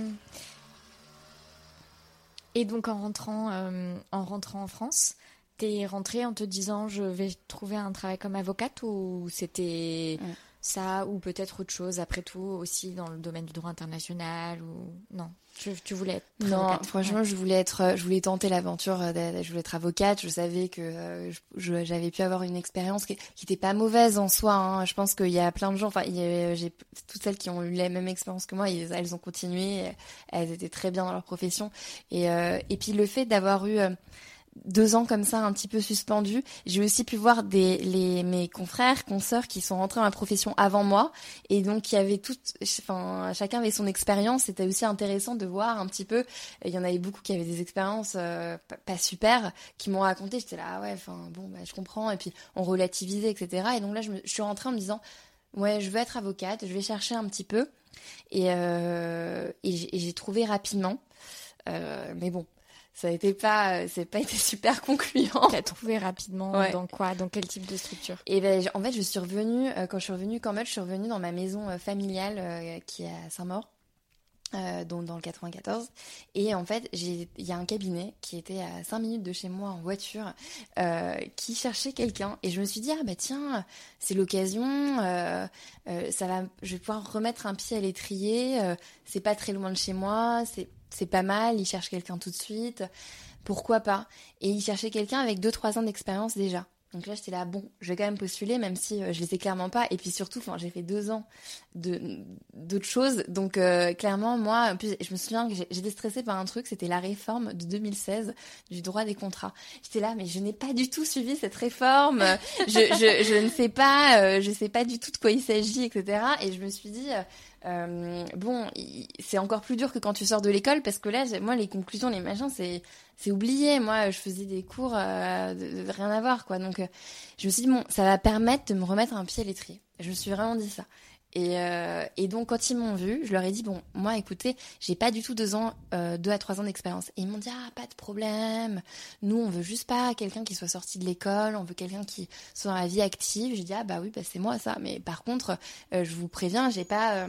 Speaker 1: Et donc, en rentrant en France, t'es rentrée en te disant je vais trouver un travail comme avocate, ou c'était ça, ou peut-être autre chose après tout aussi dans le domaine du droit international, ou non, tu voulais être avocate?
Speaker 2: Non, franchement, je voulais tenter l'aventure, je voulais être avocate. Je savais que j'avais pu avoir une expérience qui était pas mauvaise en soi, hein. Je pense qu'il y a plein de gens, j'ai toutes celles qui ont eu la même expérience que moi, elles ont continué, elles étaient très bien dans leur profession. Et puis le fait d'avoir eu 2 ans comme ça, un petit peu suspendu. J'ai aussi pu voir mes confrères, consoeurs qui sont rentrés dans la profession avant moi, et donc chacun avait son expérience. C'était aussi intéressant de voir un petit peu. Il y en avait beaucoup qui avaient des expériences pas super, qui m'ont raconté. J'étais là, je comprends. Et puis on relativisait, etc. Et donc là, je suis rentrée en me disant, ouais, je veux être avocate, je vais chercher un petit peu, et j'ai trouvé rapidement. Mais bon. C'est pas été super concluant.
Speaker 1: T'as trouvé rapidement dans quoi? Dans quel type de structure?
Speaker 2: Et en fait, je suis revenue, quand je suis revenue au Cambodge, je suis revenue dans ma maison familiale qui est à Saint-Maur, dans le 94. Et en fait, il y a un cabinet qui était à 5 minutes de chez moi en voiture, qui cherchait quelqu'un. Et je me suis dit, tiens, c'est l'occasion, je vais pouvoir remettre un pied à l'étrier, c'est pas très loin de chez moi, c'est pas mal, il cherche quelqu'un tout de suite, pourquoi pas? Et il cherchait quelqu'un avec 2-3 ans d'expérience déjà. Donc là, j'étais là, bon, je vais quand même postuler, même si je les ai clairement pas. Et puis surtout, j'ai fait 2 ans d'autres choses. Donc clairement, moi, en plus, je me souviens que j'étais stressée par un truc, c'était la réforme de 2016 du droit des contrats. J'étais là, mais je n'ai pas du tout suivi cette réforme. Je ne sais pas, je sais pas du tout de quoi il s'agit, etc. Et je me suis dit... bon, c'est encore plus dur que quand tu sors de l'école parce que là, moi, les conclusions, les machins, c'est oublié. Moi, je faisais des cours de rien à voir, quoi. Donc, je me suis dit, bon, ça va permettre de me remettre un pied à l'étrier. Je me suis vraiment dit ça. Et donc, quand ils m'ont vu, je leur ai dit, bon, moi, écoutez, j'ai pas du tout 2 à 3 ans d'expérience. Et ils m'ont dit, ah, pas de problème. Nous, on veut juste pas quelqu'un qui soit sorti de l'école. On veut quelqu'un qui soit dans la vie active. J'ai dit, ah, bah oui, bah, c'est moi, ça. Mais par contre, je vous préviens, j'ai pas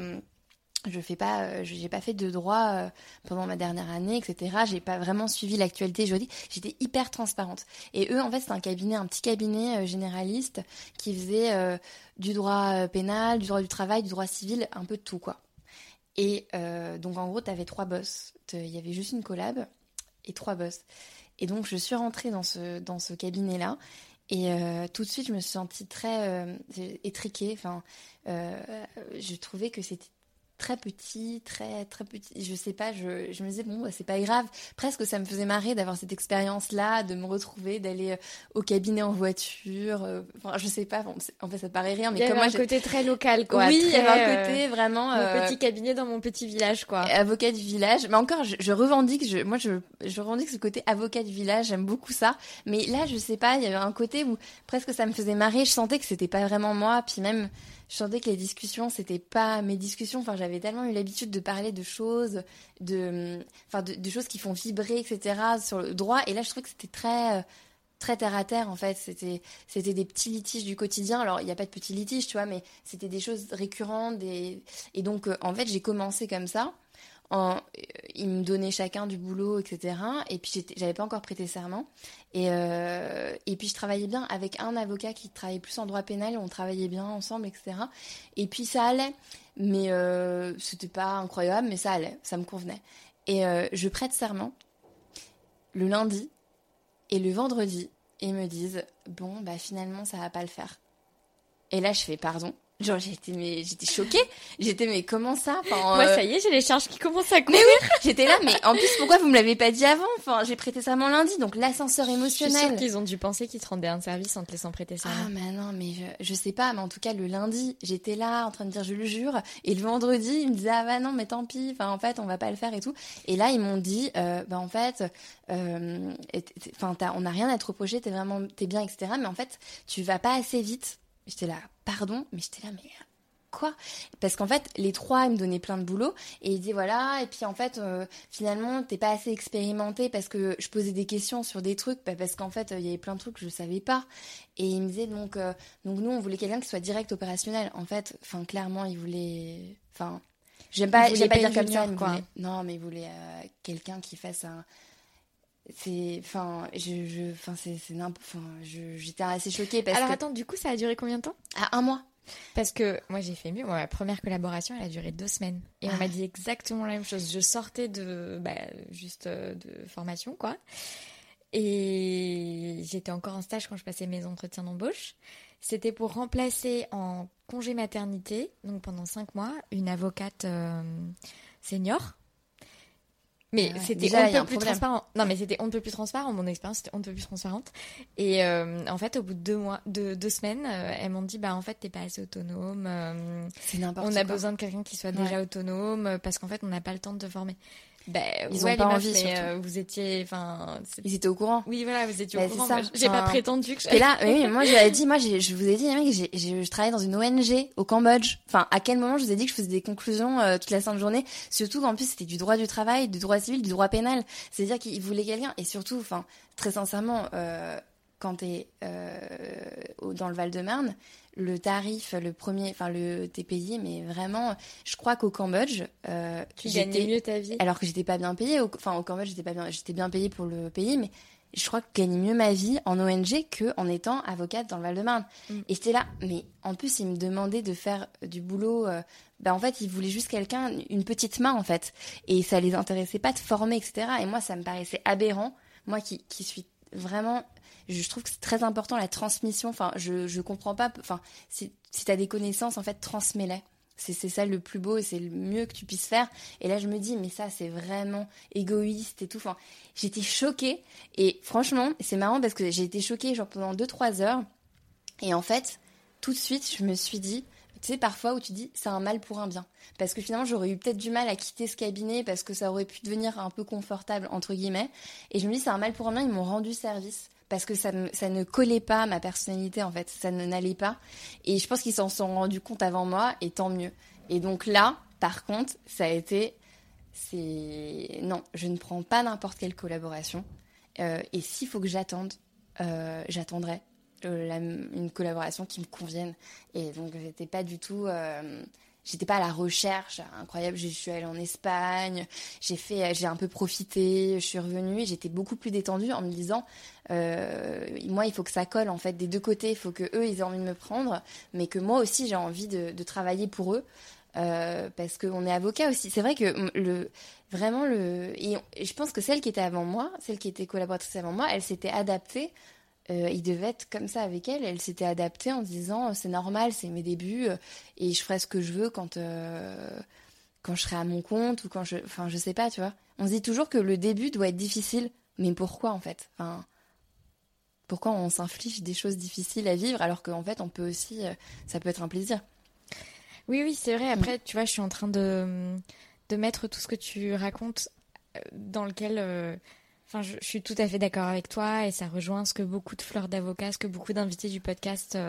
Speaker 2: fait de droit pendant ma dernière année, etc. J'ai pas vraiment suivi l'actualité juridique. J'étais hyper transparente. Et eux, en fait, c'est un petit cabinet généraliste qui faisait du droit pénal, du droit du travail, du droit civil, un peu de tout, quoi. Et donc, en gros, t'avais 3 boss. Il y avait juste une collab et 3 boss. Et donc, je suis rentrée dans ce cabinet-là. Et tout de suite, je me suis sentie très étriquée. Enfin, je trouvais que c'était très petit, très petit. Je sais pas, je me disais, bon, bah, c'est pas grave. Presque, ça me faisait marrer d'avoir cette expérience-là, de me retrouver, d'aller au cabinet en voiture. Enfin, je sais pas, bon, en fait, ça paraît rien, mais
Speaker 3: il y
Speaker 2: comme
Speaker 3: avait
Speaker 2: moi...
Speaker 3: un côté très local, quoi.
Speaker 2: Oui,
Speaker 3: très,
Speaker 2: il y avait un côté vraiment...
Speaker 3: mon petit cabinet dans mon petit village, quoi.
Speaker 2: Avocat du village. Mais encore, je revendique, je revendique ce côté avocat du village, j'aime beaucoup ça. Mais là, je sais pas, il y avait un côté où presque ça me faisait marrer. Je sentais que c'était pas vraiment moi, puis même... Je sentais que les discussions, c'était pas mes discussions. Enfin, j'avais tellement eu l'habitude de parler de choses, de choses qui font vibrer, etc. sur le droit. Et là, je trouvais que c'était très terre à terre, en fait. C'était des petits litiges du quotidien. Alors, il n'y a pas de petits litiges, tu vois, mais c'était des choses récurrentes. Et donc, en fait, j'ai commencé comme ça. Ils me donnaient chacun du boulot, etc. Et puis j'avais pas encore prêté serment. Et puis je travaillais bien avec un avocat qui travaillait plus en droit pénal. On travaillait bien ensemble, etc. Et puis ça allait. Mais c'était pas incroyable, mais ça allait. Ça me convenait. Et je prête serment le lundi et le vendredi. Et ils me disent, bon, bah finalement, ça va pas le faire. Et là, je fais, pardon. Genre, j'étais choquée. Mais comment ça? Enfin,
Speaker 3: moi, ça y est, j'ai les charges qui commencent à courir.
Speaker 2: Mais oui, j'étais là, mais en plus, pourquoi vous me l'avez pas dit avant? Enfin, j'ai prêté serment lundi, donc l'ascenseur émotionnel.
Speaker 3: Je suis sûre qu'ils ont dû penser qu'ils te rendaient un service en te laissant prêter serment.
Speaker 2: Ah, mais non, mais je sais pas, mais en tout cas, le lundi, j'étais là, en train de dire je le jure, et le vendredi, ils me disaient, ah bah non, mais tant pis, enfin, en fait, on va pas le faire et tout. Et là, ils m'ont dit, bah en fait, on n'a rien à te reprocher, t'es bien, etc. Mais en fait, tu vas pas assez vite. J'étais là, pardon, mais j'étais là, mais quoi? Parce qu'en fait, les 3, ils me donnaient plein de boulot, et ils disaient voilà, et puis en fait, finalement, t'es pas assez expérimenté parce que je posais des questions sur des trucs, parce qu'en fait, il y avait plein de trucs que je savais pas. Et ils me disaient donc nous, on voulait quelqu'un qui soit direct opérationnel. En fait, enfin, clairement, ils voulaient. Enfin, j'aime pas dire comme ça, quoi. Non, mais ils voulaient quelqu'un qui fasse un. J'étais assez choquée parce
Speaker 3: Alors
Speaker 2: que...
Speaker 3: attends, du coup, ça a duré combien de temps?
Speaker 2: Un mois.
Speaker 3: Parce que moi, j'ai fait mieux. Ma première collaboration, elle a duré 2 semaines. Et on m'a dit exactement la même chose. Je sortais de formation, quoi. Et j'étais encore en stage quand je passais mes entretiens d'embauche. C'était pour remplacer en congé maternité, donc pendant 5 mois, une avocate senior. Mais c'était on ne peut plus transparent. Non, mais c'était on ne peut plus transparent. Mon expérience, c'était on ne peut plus transparente. Et en fait, au bout de 2 semaines, elles m'ont dit, bah en fait, t'es pas assez autonome.
Speaker 2: C'est n'importe quoi.
Speaker 3: On a besoin de quelqu'un qui soit déjà autonome parce qu'en fait, on n'a pas le temps de te former.
Speaker 2: Ils ont pas envie,
Speaker 3: mais vous étiez,
Speaker 2: ils étaient au courant.
Speaker 3: Oui, voilà, vous étiez au courant. Moi, j'ai pas prétendu que.
Speaker 2: Et là, oui, moi, je vous ai dit, mec, je travaillais dans une ONG au Cambodge. Enfin, à quel moment je vous ai dit que je faisais des conclusions toute la sainte journée? Surtout qu'en plus, c'était du droit du travail, du droit civil, du droit pénal. C'est-à-dire qu'ils voulaient quelqu'un. Et surtout, enfin, très sincèrement, quand t'es dans le Val-de-Marne, le tarif, t'es payé, mais vraiment, je crois qu'au Cambodge,
Speaker 3: tu gagnais mieux ta vie.
Speaker 2: Alors que j'étais pas bien payée. Au Cambodge, j'étais bien payée pour le pays, mais je crois que je gagnais mieux ma vie en ONG qu'en étant avocate dans le Val-de-Marne. Et j'étais là, mais en plus, ils me demandaient de faire du boulot. En fait, ils voulaient juste quelqu'un, une petite main, en fait. Et ça les intéressait pas de former, etc. Et moi, ça me paraissait aberrant. Moi qui suis vraiment... je trouve que c'est très important la transmission. Enfin, je comprends pas. Enfin, si t'as des connaissances, en fait, transmets-les. C'est ça le plus beau et c'est le mieux que tu puisses faire. Et là, je me dis, mais ça, c'est vraiment égoïste et tout. Enfin, j'étais choquée. Et franchement, c'est marrant parce que j'ai été choquée genre pendant 2-3 heures. Et en fait, tout de suite, je me suis dit, tu sais, parfois où tu dis, c'est un mal pour un bien. Parce que finalement, j'aurais eu peut-être du mal à quitter ce cabinet parce que ça aurait pu devenir un peu confortable, entre guillemets. Et je me dis, c'est un mal pour un bien, ils m'ont rendu service. Parce que ça ne collait pas à ma personnalité, en fait. Ça n'allait pas. Et je pense qu'ils s'en sont rendus compte avant moi, et tant mieux. Et donc là, par contre, ça a été... Non, je ne prends pas n'importe quelle collaboration. Et s'il faut que j'attende, j'attendrai une collaboration qui me convienne. Et donc, j'étais pas du tout... J'étais pas à la recherche incroyable. Je suis allée en Espagne, j'ai un peu profité, je suis revenue et j'étais beaucoup plus détendue en me disant, moi, il faut que ça colle en fait des deux côtés. Il faut que eux, ils aient envie de me prendre, mais que moi aussi, j'ai envie de travailler pour eux. Parce qu'on est avocat aussi. C'est vrai que et je pense que celle qui était avant moi, celle qui était collaboratrice avant moi, elle s'était adaptée. Il devait être comme ça avec elle. Elle s'était adaptée en disant c'est normal, c'est mes débuts et je ferai ce que je veux quand je serai à mon compte ou enfin je sais pas, tu vois. On se dit toujours que le début doit être difficile, mais pourquoi en fait? Enfin, pourquoi on s'inflige des choses difficiles à vivre alors qu'en fait on peut aussi, ça peut être un plaisir.
Speaker 3: Oui, c'est vrai. Après, tu vois, je suis en train de mettre tout ce que tu racontes dans lequel... Enfin, je suis tout à fait d'accord avec toi et ça rejoint ce que beaucoup de fleurs d'avocat, ce que beaucoup d'invités du podcast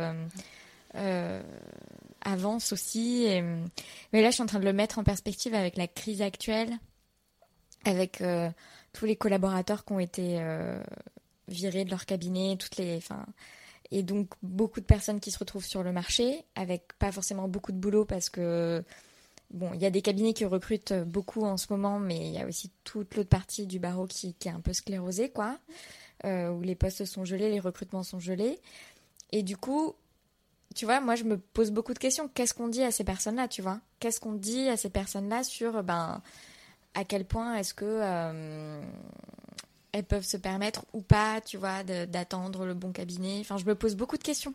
Speaker 3: avancent aussi. Mais là, je suis en train de le mettre en perspective avec la crise actuelle, avec tous les collaborateurs qui ont été virés de leur cabinet, et donc beaucoup de personnes qui se retrouvent sur le marché avec pas forcément beaucoup de boulot parce que... Bon, il y a des cabinets qui recrutent beaucoup en ce moment, mais il y a aussi toute l'autre partie du barreau qui est un peu sclérosée, quoi, où les postes sont gelés, les recrutements sont gelés. Et du coup, tu vois, moi, je me pose beaucoup de questions. Qu'est-ce qu'on dit à ces personnes-là, tu vois? Qu'est-ce qu'on dit à ces personnes-là sur, à quel point est-ce que elles peuvent se permettre ou pas, tu vois, d'attendre le bon cabinet. Enfin, je me pose beaucoup de questions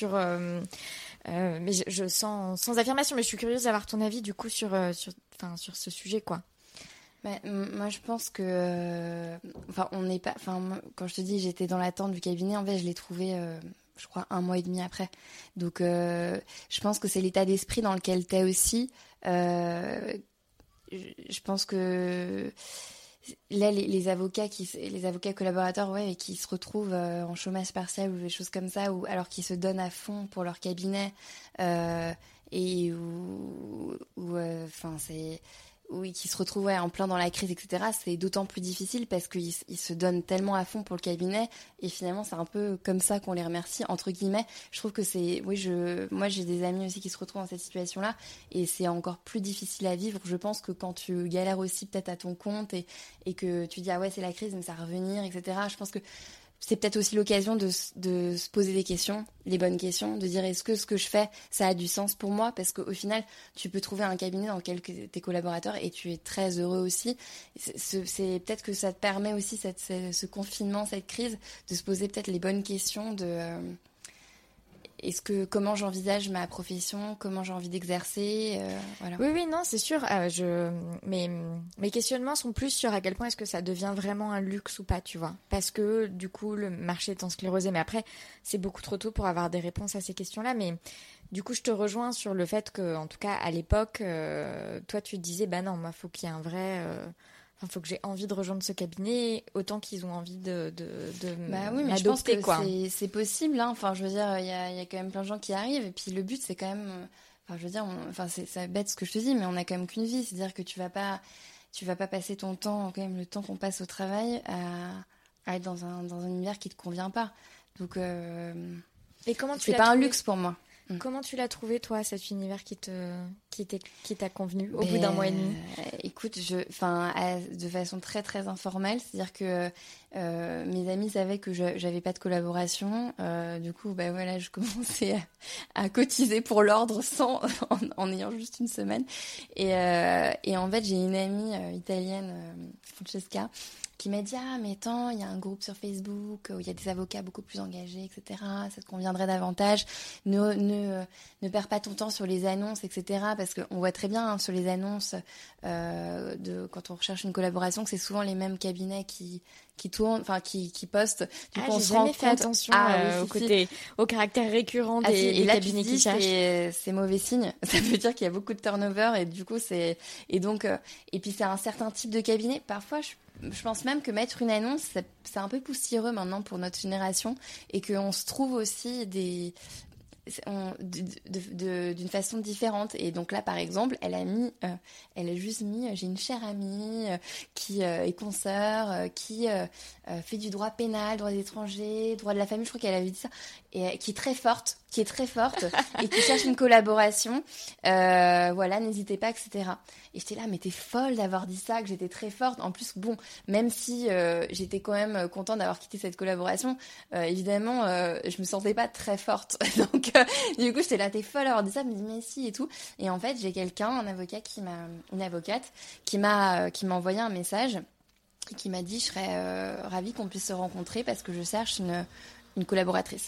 Speaker 3: mais je sans affirmation, mais je suis curieuse d'avoir ton avis du coup sur ce sujet, quoi.
Speaker 2: Moi, je pense que, on n'est pas, quand je te dis j'étais dans l'attente du cabinet, en fait, je l'ai trouvé, je crois, 1 mois et demi après. Donc, je pense que c'est l'état d'esprit dans lequel t'es aussi. Je pense que là, les avocats collaborateurs, ouais, qui se retrouvent en chômage partiel ou des choses comme ça, ou alors qu'ils se donnent à fond pour leur cabinet, et qui se retrouvent en plein dans la crise, etc. C'est d'autant plus difficile parce qu'ils se donnent tellement à fond pour le cabinet et finalement c'est un peu comme ça qu'on les remercie, entre guillemets. Je trouve que moi j'ai des amis aussi qui se retrouvent dans cette situation-là et c'est encore plus difficile à vivre. Je pense que quand tu galères aussi peut-être à ton compte et que tu dis ah ouais c'est la crise mais ça va revenir, etc. Je pense que c'est peut-être aussi l'occasion de se poser des questions, les bonnes questions, de dire est-ce que ce que je fais, ça a du sens pour moi? Parce qu'au final, tu peux trouver un cabinet dans lequel tes collaborateurs et tu es très heureux aussi. C'est peut-être que ça te permet aussi, ce confinement, cette crise, de se poser peut-être les bonnes questions de... comment j'envisage ma profession, comment j'ai envie d'exercer, voilà.
Speaker 3: Oui, non, c'est sûr. Mes questionnements sont plus sur à quel point est-ce que ça devient vraiment un luxe ou pas, tu vois. Parce que du coup, le marché est en sclérosé. Mais après, c'est beaucoup trop tôt pour avoir des réponses à ces questions-là. Mais du coup, je te rejoins sur le fait que, en tout cas, à l'époque, toi, tu te disais, non, moi, faut qu'il y ait un vrai... faut que j'ai envie de rejoindre ce cabinet autant qu'ils ont envie de
Speaker 2: oui, mais je pense que
Speaker 3: quoi.
Speaker 2: C'est possible, hein. Enfin, je veux dire, il y a quand même plein de gens qui arrivent et puis le but c'est quand même, je veux dire, c'est bête ce que je te dis, mais on a quand même qu'une vie, c'est-à-dire que tu vas pas passer ton temps, quand même le temps qu'on passe au travail à être dans un univers qui te convient pas. Donc
Speaker 3: et comment
Speaker 2: c'est pas un luxe pour moi.
Speaker 3: Comment tu l'as trouvé, toi, cet univers qui t'a convenu au bout d'1 mois et demi?
Speaker 2: Écoute, de façon très très informelle, c'est-à-dire que Mes amis savaient que j'avais pas de collaboration. Du coup, bah voilà, je commençais à cotiser pour l'ordre en ayant juste une semaine. Et en fait, j'ai une amie italienne, Francesca, qui m'a dit mais attends, il y a un groupe sur Facebook où il y a des avocats beaucoup plus engagés, etc. Ça te conviendrait davantage. Ne perds pas ton temps sur les annonces, etc. Parce qu'on voit très bien sur les annonces quand on recherche une collaboration que c'est souvent les mêmes cabinets qui tournent, enfin qui postent.
Speaker 3: Du coup, on se rend compte attention au caractère récurrent des cabinets qui cherchent.
Speaker 2: C'est mauvais signe. Ça veut dire qu'il y a beaucoup de turnover et du coup et puis c'est un certain type de cabinet. Parfois je pense même que mettre une annonce, c'est un peu poussiéreux maintenant pour notre génération et qu'on se trouve aussi d'une façon différente. Et donc là, par exemple, elle a juste mis, j'ai une chère amie qui est consoeur, qui fait du droit pénal, droit des étrangers, droit de la famille, je crois qu'elle avait dit ça, et qui est très forte et qui cherche une collaboration. Voilà, n'hésitez pas, etc. Et j'étais là, mais t'es folle d'avoir dit ça, que j'étais très forte. En plus, bon, même si j'étais quand même contente d'avoir quitté cette collaboration, évidemment, je me sentais pas très forte. Donc, du coup, j'étais là, t'es folle d'avoir dit ça, elle me dit, mais si, et tout. Et en fait, j'ai une avocate qui m'a envoyé un message et qui m'a dit, je serais ravie qu'on puisse se rencontrer parce que je cherche une collaboratrice.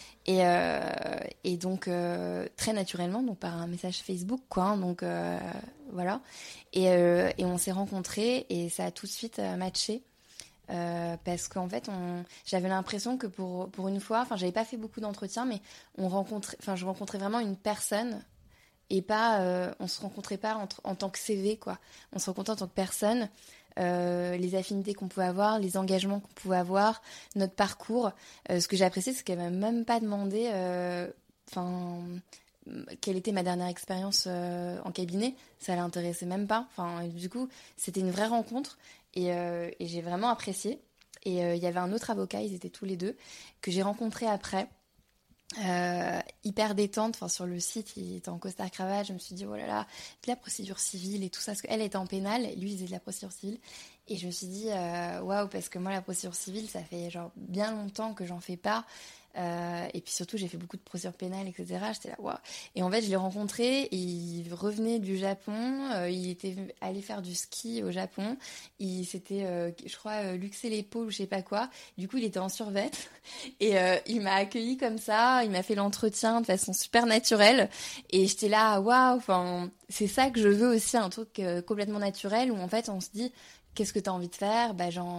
Speaker 2: Et donc très naturellement, donc par un message Facebook, quoi, hein, donc voilà, et on s'est rencontrés et ça a tout de suite matché parce qu'en fait j'avais l'impression que pour une fois, enfin j'avais pas fait beaucoup d'entretiens, mais je rencontrais vraiment une personne et pas on se rencontrait pas en tant que CV, quoi, on se rencontrait en tant que personne. Les affinités qu'on pouvait avoir, les engagements qu'on pouvait avoir, notre parcours. Ce que j'ai apprécié, c'est qu'elle m'a même pas demandé quelle était ma dernière expérience en cabinet. Ça l'intéressait même pas. Du coup, c'était une vraie rencontre et j'ai vraiment apprécié. Et il y avait un autre avocat, ils étaient tous les deux, que j'ai rencontré après. Hyper détente, sur le site il était en costard cravate, je me suis dit oh là là, de la procédure civile et tout ça, parce qu'elle était en pénal et lui il faisait de la procédure civile et je me suis dit waouh, parce que moi la procédure civile ça fait bien longtemps que j'en fais pas, et puis surtout j'ai fait beaucoup de procédures pénales, etc. J'étais là waouh. Et en fait je l'ai rencontré, il revenait du Japon, il était allé faire du ski au Japon, il s'était je crois luxé l'épaule ou je sais pas quoi, du coup il était en survêt et il m'a accueilli comme ça, il m'a fait l'entretien de façon super naturelle et j'étais là waouh, c'est ça que je veux aussi, un truc complètement naturel où en fait on se dit qu'est-ce que t'as envie de faire,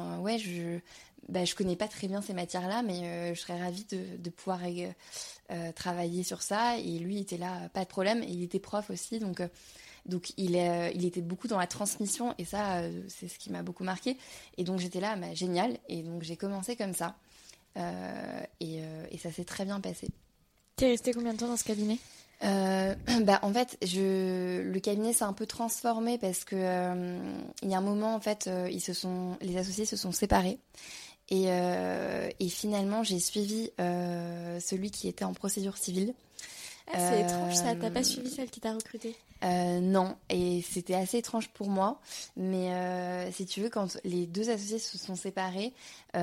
Speaker 2: je connais pas très bien ces matières-là, mais je serais ravie de pouvoir travailler sur ça. Et lui, il était là, pas de problème. Et il était prof aussi, donc il était beaucoup dans la transmission. Et ça, c'est ce qui m'a beaucoup marqué. Et donc j'étais là, génial. Et donc j'ai commencé comme ça. Et ça s'est très bien passé.
Speaker 3: T'es restée combien de temps dans ce cabinet ?
Speaker 2: En fait, le cabinet s'est un peu transformé parce que il y a un moment, en fait, les associés se sont séparés. Et finalement, j'ai suivi celui qui était en procédure civile.
Speaker 3: C'est étrange ça, t'as pas suivi celle qui t'a recrutée ?
Speaker 2: Non, et c'était assez étrange pour moi. Mais si tu veux, quand les deux associés se sont séparés,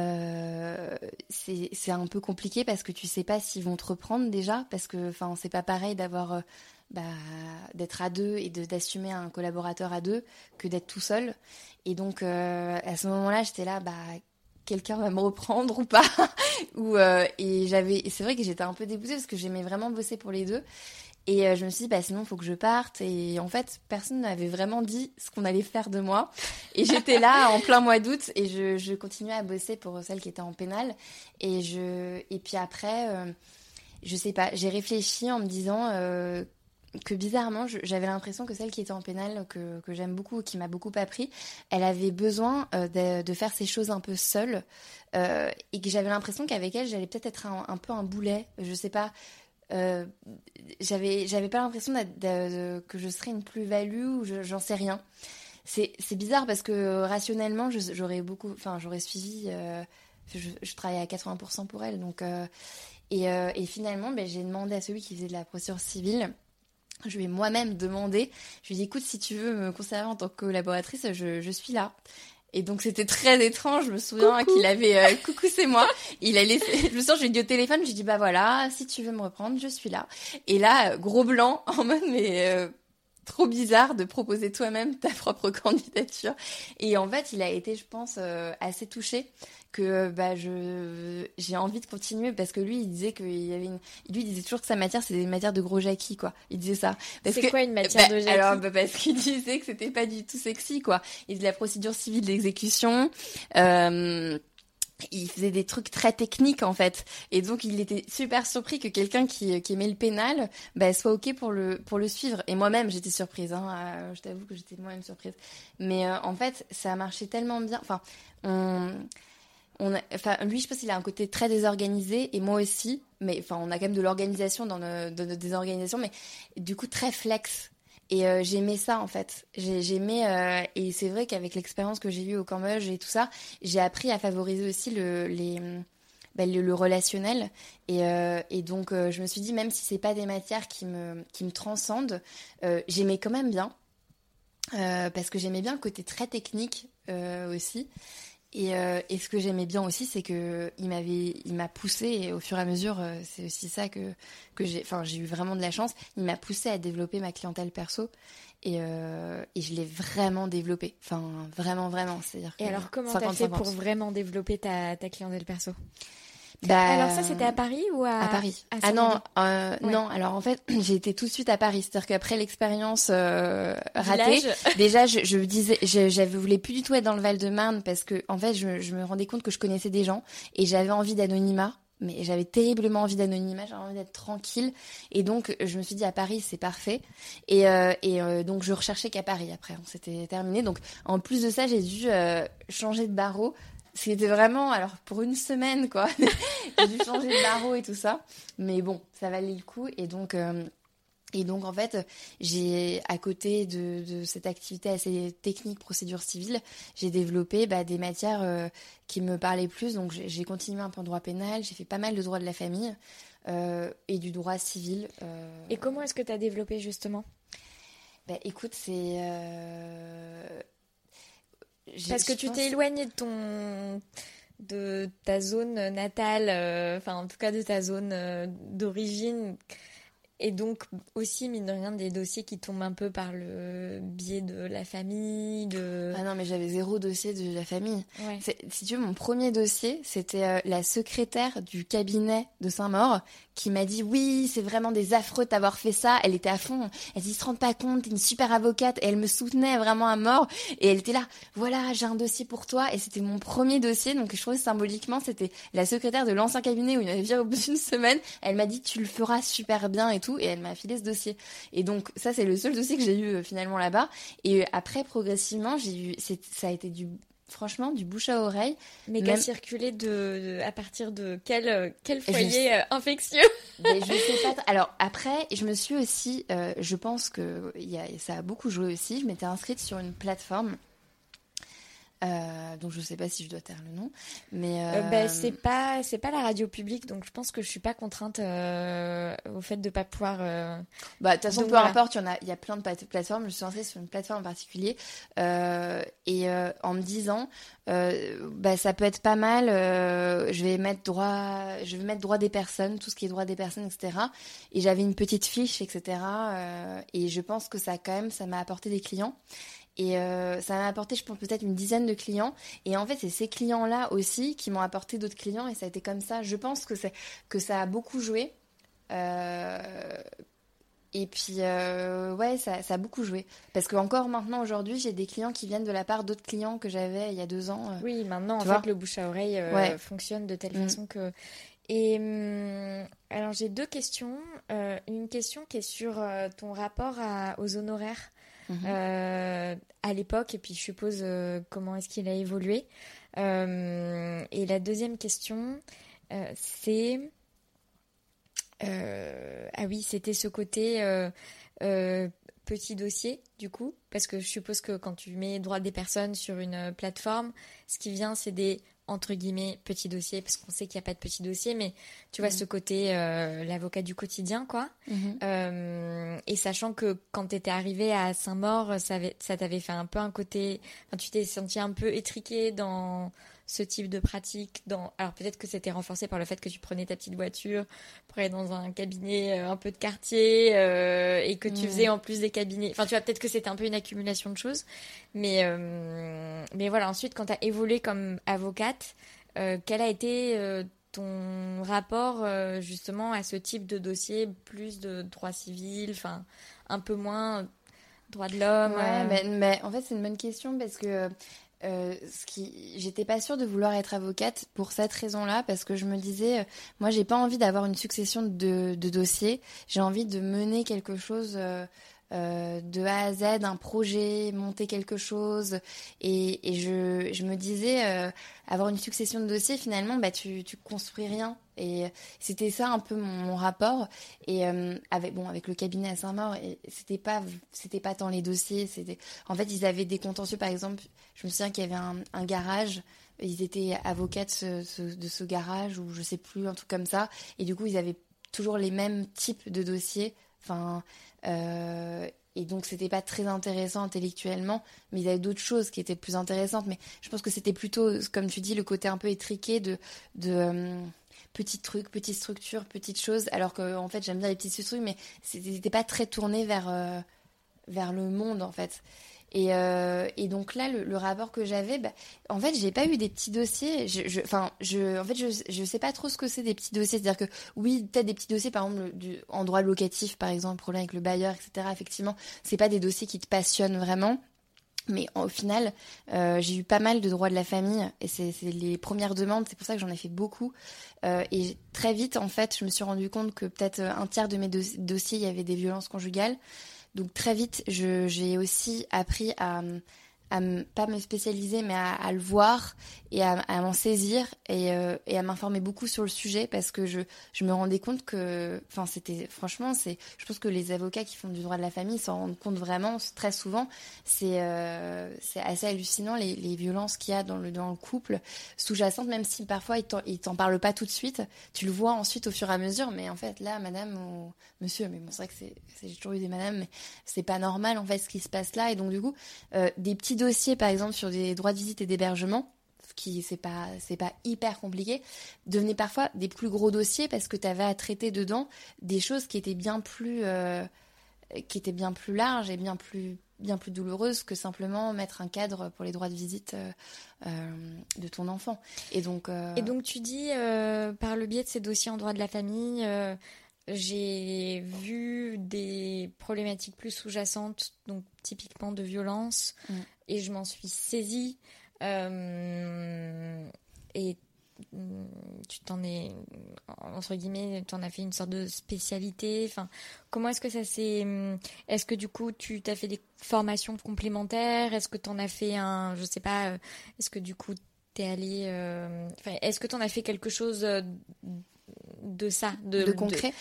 Speaker 2: c'est un peu compliqué parce que tu sais pas s'ils vont te reprendre déjà, parce que c'est pas pareil d'avoir d'être à deux et d'assumer un collaborateur à deux que d'être tout seul. Et donc à ce moment-là, j'étais là, quelqu'un va me reprendre ou pas et c'est vrai que j'étais un peu dégoûtée parce que j'aimais vraiment bosser pour les deux. Et je me suis dit, sinon, il faut que je parte. Et en fait, personne n'avait vraiment dit ce qu'on allait faire de moi. Et j'étais là en plein mois d'août et je continuais à bosser pour celle qui était en pénal. Et puis après, je sais pas, j'ai réfléchi en me disant que bizarrement, j'avais l'impression que celle qui était en pénal, que j'aime beaucoup, qui m'a beaucoup appris, elle avait besoin de faire ces choses un peu seule. Et que j'avais l'impression qu'avec elle, j'allais peut-être être un peu un boulet. Je sais pas. J'avais pas l'impression que je serais une plus-value ou j'en sais rien. C'est bizarre parce que rationnellement j'aurais suivi, je travaillais à 80% pour elle, donc et finalement j'ai demandé à celui qui faisait de la procédure civile. Je lui ai moi-même demandé, je lui ai dit écoute, si tu veux me conserver en tant que collaboratrice, je suis là. Et donc c'était très étrange, je me souviens qu'il avait coucou c'est moi, il a laissé, je me souviens, je lui ai dit au téléphone, je lui ai dit bah voilà, si tu veux me reprendre, je suis là. Et là gros blanc en mode mais trop bizarre de proposer toi-même ta propre candidature. Et en fait, il a été je pense assez touché que bah j'ai envie de continuer parce que lui il disait lui il disait toujours que sa matière c'était des matières de gros jackie quoi. Il disait ça.
Speaker 3: C'est quoi une matière de jackie?
Speaker 2: Alors parce qu'il disait que c'était pas du tout sexy quoi. Il faisait la procédure civile d'exécution. Il faisait des trucs très techniques en fait et donc il était super surpris que quelqu'un qui aimait le pénal soit ok pour le suivre et moi-même j'étais surprise je t'avoue que j'étais moi-même surprise mais en fait ça a marché tellement bien enfin lui, je pense qu'il a un côté très désorganisé et moi aussi, mais enfin, on a quand même de l'organisation dans notre désorganisation, mais du coup très flex. Et j'aimais ça en fait. J'aimais et c'est vrai qu'avec l'expérience que j'ai eue au Cambodge et tout ça, j'ai appris à favoriser aussi le relationnel et donc je me suis dit même si c'est pas des matières qui me transcendent, j'aimais quand même bien parce que j'aimais bien le côté très technique aussi. Et ce que j'aimais bien aussi, c'est que il m'a poussé et au fur et à mesure, c'est aussi ça que j'ai eu vraiment de la chance. Il m'a poussé à développer ma clientèle perso et je l'ai vraiment développée. Enfin, vraiment. C'est-à-dire
Speaker 3: et alors, comment
Speaker 2: 50-50.
Speaker 3: t'as fait pour vraiment développer ta clientèle perso?
Speaker 2: Bah,
Speaker 3: alors ça, c'était à Paris ou à
Speaker 2: Paris.
Speaker 3: À
Speaker 2: non,
Speaker 3: ouais.
Speaker 2: non. Alors en fait, j'ai été tout de suite à Paris. C'est-à-dire qu'après l'expérience ratée, déjà, je me disais, j'avais voulais plus du tout être dans le Val-de-Marne parce que en fait, je me rendais compte que je connaissais des gens et j'avais envie d'anonymat. Mais j'avais terriblement envie d'anonymat, j'avais envie d'être tranquille. Et donc, je me suis dit, à Paris, c'est parfait. Et donc, je recherchais qu'à Paris après. On s'était terminé. Donc, en plus de ça, j'ai dû changer de barreau. C'était vraiment, alors pour une semaine, quoi. J'ai dû changer de barreau et tout ça. Mais bon, ça valait le coup. Et donc en fait, j'ai, à côté de cette activité assez technique, procédure civile, j'ai développé des matières qui me parlaient plus. Donc j'ai continué un peu en droit pénal, j'ai fait pas mal de droit de la famille et du droit civil.
Speaker 3: Et comment est-ce que tu as développé justement ?
Speaker 2: Écoute, c'est...
Speaker 3: Parce que tu t'es éloignée de ta zone natale, enfin en tout cas de ta zone d'origine, et donc aussi mine de rien des dossiers qui tombent un peu par le biais de la famille.
Speaker 2: Ah non mais j'avais zéro dossier de la famille.
Speaker 3: Ouais.
Speaker 2: Si tu veux, mon premier dossier c'était la secrétaire du cabinet de Saint-Maur qui m'a dit oui c'est vraiment des affreux de t'avoir fait ça. Elle était à fond, elle dit se rend pas compte, t'es une super avocate, et elle me soutenait vraiment à mort et elle était là voilà j'ai un dossier pour toi, et c'était mon premier dossier. Donc je trouvais symboliquement c'était la secrétaire de l'ancien cabinet où il m'avait viré au bout d'une semaine. Elle m'a dit tu le feras super bien et tout, et elle m'a filé ce dossier. Et donc ça c'est le seul dossier que j'ai eu finalement là-bas. Et après progressivement ça a été franchement du bouche à oreille.
Speaker 3: Mais qu'à circuler à partir de quel foyer infectieux?
Speaker 2: Mais je sais pas. Alors après, je me suis aussi, je pense que ça a beaucoup joué aussi. Je m'étais inscrite sur une plateforme. Donc je sais pas si je dois taire le nom, mais
Speaker 3: c'est pas la radio publique, donc je pense que je suis pas contrainte au fait de pas pouvoir.
Speaker 2: De toute façon, peu importe, il y a plein de plateformes. Je suis inscrite sur une plateforme en particulier et en me disant, ça peut être pas mal. Je vais mettre droit des personnes, tout ce qui est droit des personnes, etc. Et j'avais une petite fiche, etc. Et je pense que ça m'a apporté des clients. Et ça m'a apporté, je pense, peut-être une dizaine de clients. Et en fait, c'est ces clients-là aussi qui m'ont apporté d'autres clients. Et ça a été comme ça. Je pense que ça a beaucoup joué. Et puis, ça a beaucoup joué. Parce qu'encore maintenant, aujourd'hui, j'ai des clients qui viennent de la part d'autres clients que j'avais il y a 2 ans.
Speaker 3: Oui, maintenant, en fait, le bouche à oreille fonctionne de telle façon que... Et alors, j'ai 2 questions. Une question qui est sur ton rapport aux honoraires. À l'époque, et puis je suppose comment est-ce qu'il a évolué. Et la deuxième question, c'est... c'était ce côté petits dossiers, du coup, parce que je suppose que quand tu mets droit des personnes sur une plateforme, ce qui vient, c'est des, entre guillemets, petits dossiers, parce qu'on sait qu'il n'y a pas de petits dossiers, mais tu vois, ce côté, l'avocat du quotidien, quoi. Et sachant que quand tu étais arrivée à Saint-Maur, ça t'avait fait un peu un côté... Enfin, tu t'es senti un peu étriquée dans ce type de pratique. Alors peut-être que c'était renforcé par le fait que tu prenais ta petite voiture pour aller dans un cabinet un peu de quartier et que tu faisais en plus des cabinets... Enfin, tu vois, peut-être que c'était un peu une accumulation de choses. Mais voilà, ensuite, quand tu as évolué comme avocate, quel a été... ton rapport justement à ce type de dossier, plus de droit civil, enfin un peu moins droit de l'homme.
Speaker 2: Ouais, mais en fait c'est une bonne question parce que j'étais pas sûre de vouloir être avocate pour cette raison-là, parce que je me disais, moi j'ai pas envie d'avoir une succession de dossiers, j'ai envie de mener quelque chose de A à Z, un projet, monter quelque chose, et je me disais, avoir une succession de dossiers, finalement, bah tu construis rien. Et c'était ça un peu mon rapport. Et avec le cabinet à Saint-Maur, c'était pas tant les dossiers, en fait ils avaient des contentieux. Par exemple, je me souviens qu'il y avait un garage, ils étaient avocats de ce garage, ou je sais plus, un truc comme ça, et du coup ils avaient toujours les mêmes types de dossiers. Enfin, et donc c'était pas très intéressant intellectuellement, mais ils avaient d'autres choses qui étaient plus intéressantes. Mais je pense que c'était plutôt, comme tu dis, le côté un peu étriqué de petits trucs, petites structures, petites choses. Alors que en fait j'aime bien les petites structures, mais c'était pas très tourné vers le monde en fait. Et donc là, le rapport que j'avais, bah, en fait, j'ai pas eu des petits dossiers. Je sais pas trop ce que c'est des petits dossiers. C'est-à-dire que oui, peut-être des petits dossiers, par exemple, en droit locatif, par exemple, problème avec le bailleur, etc. Effectivement, c'est pas des dossiers qui te passionnent vraiment. Mais au final, j'ai eu pas mal de droits de la famille, et c'est les premières demandes. C'est pour ça que j'en ai fait beaucoup. Et très vite, en fait, je me suis rendu compte que peut-être un tiers de mes dossiers, il y avait des violences conjugales. Donc très vite, j'ai aussi appris à pas me spécialiser, mais à le voir et à m'en saisir, et à m'informer beaucoup sur le sujet, parce que je me rendais compte que, enfin, je pense que les avocats qui font du droit de la famille s'en rendent compte vraiment très souvent. C'est assez hallucinant les violences qu'il y a dans le couple sous-jacentes, même si parfois ils t'en parlent pas tout de suite. Tu le vois ensuite au fur et à mesure, mais en fait là, madame ou monsieur, mais bon, c'est vrai que j'ai toujours eu des madames, mais c'est pas normal en fait ce qui se passe là. Et donc du coup, des petits dossiers par exemple sur des droits de visite et d'hébergement, qui c'est pas hyper compliqué, devenaient parfois des plus gros dossiers, parce que tu avais à traiter dedans des choses qui étaient bien plus larges et bien plus douloureuses que simplement mettre un cadre pour les droits de visite de ton enfant. Et donc
Speaker 3: tu dis, par le biais de ces dossiers en droit de la famille, j'ai vu des problématiques plus sous-jacentes, donc typiquement de violence, et je m'en suis saisie. Et tu t'en es, entre guillemets, t'en as fait une sorte de spécialité. Enfin, comment est-ce que ça s'est... Est-ce que du coup, tu t'as fait des formations complémentaires? Est-ce que t'en as fait je sais pas, est-ce que du coup, t'es allé... est-ce que t'en as fait quelque chose de ça?
Speaker 2: De concret?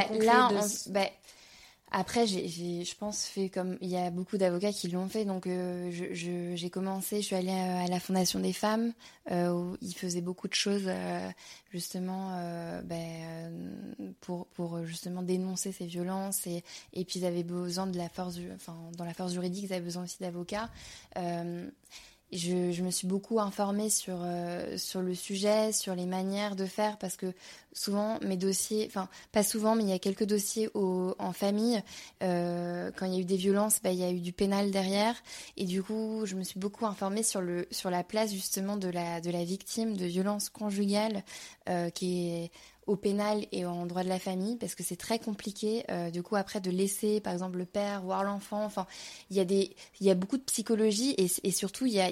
Speaker 2: Après, je pense, fait comme il y a beaucoup d'avocats qui l'ont fait. Donc, j'ai commencé, je suis allée à la Fondation des femmes, où ils faisaient beaucoup de choses, justement, pour justement dénoncer ces violences. Et puis, ils avaient besoin de la force, dans la force juridique, ils avaient besoin aussi d'avocats. Je me suis beaucoup informée sur le sujet, sur les manières de faire, parce que souvent mes dossiers, enfin pas souvent, mais il y a quelques dossiers en famille, quand il y a eu des violences, il y a eu du pénal derrière, et du coup je me suis beaucoup informée sur la place justement de la victime de violences conjugales, qui est au pénal et en droit de la famille, parce que c'est très compliqué du coup après de laisser par exemple le père voir l'enfant. Enfin, il y a beaucoup de psychologie, et surtout il y a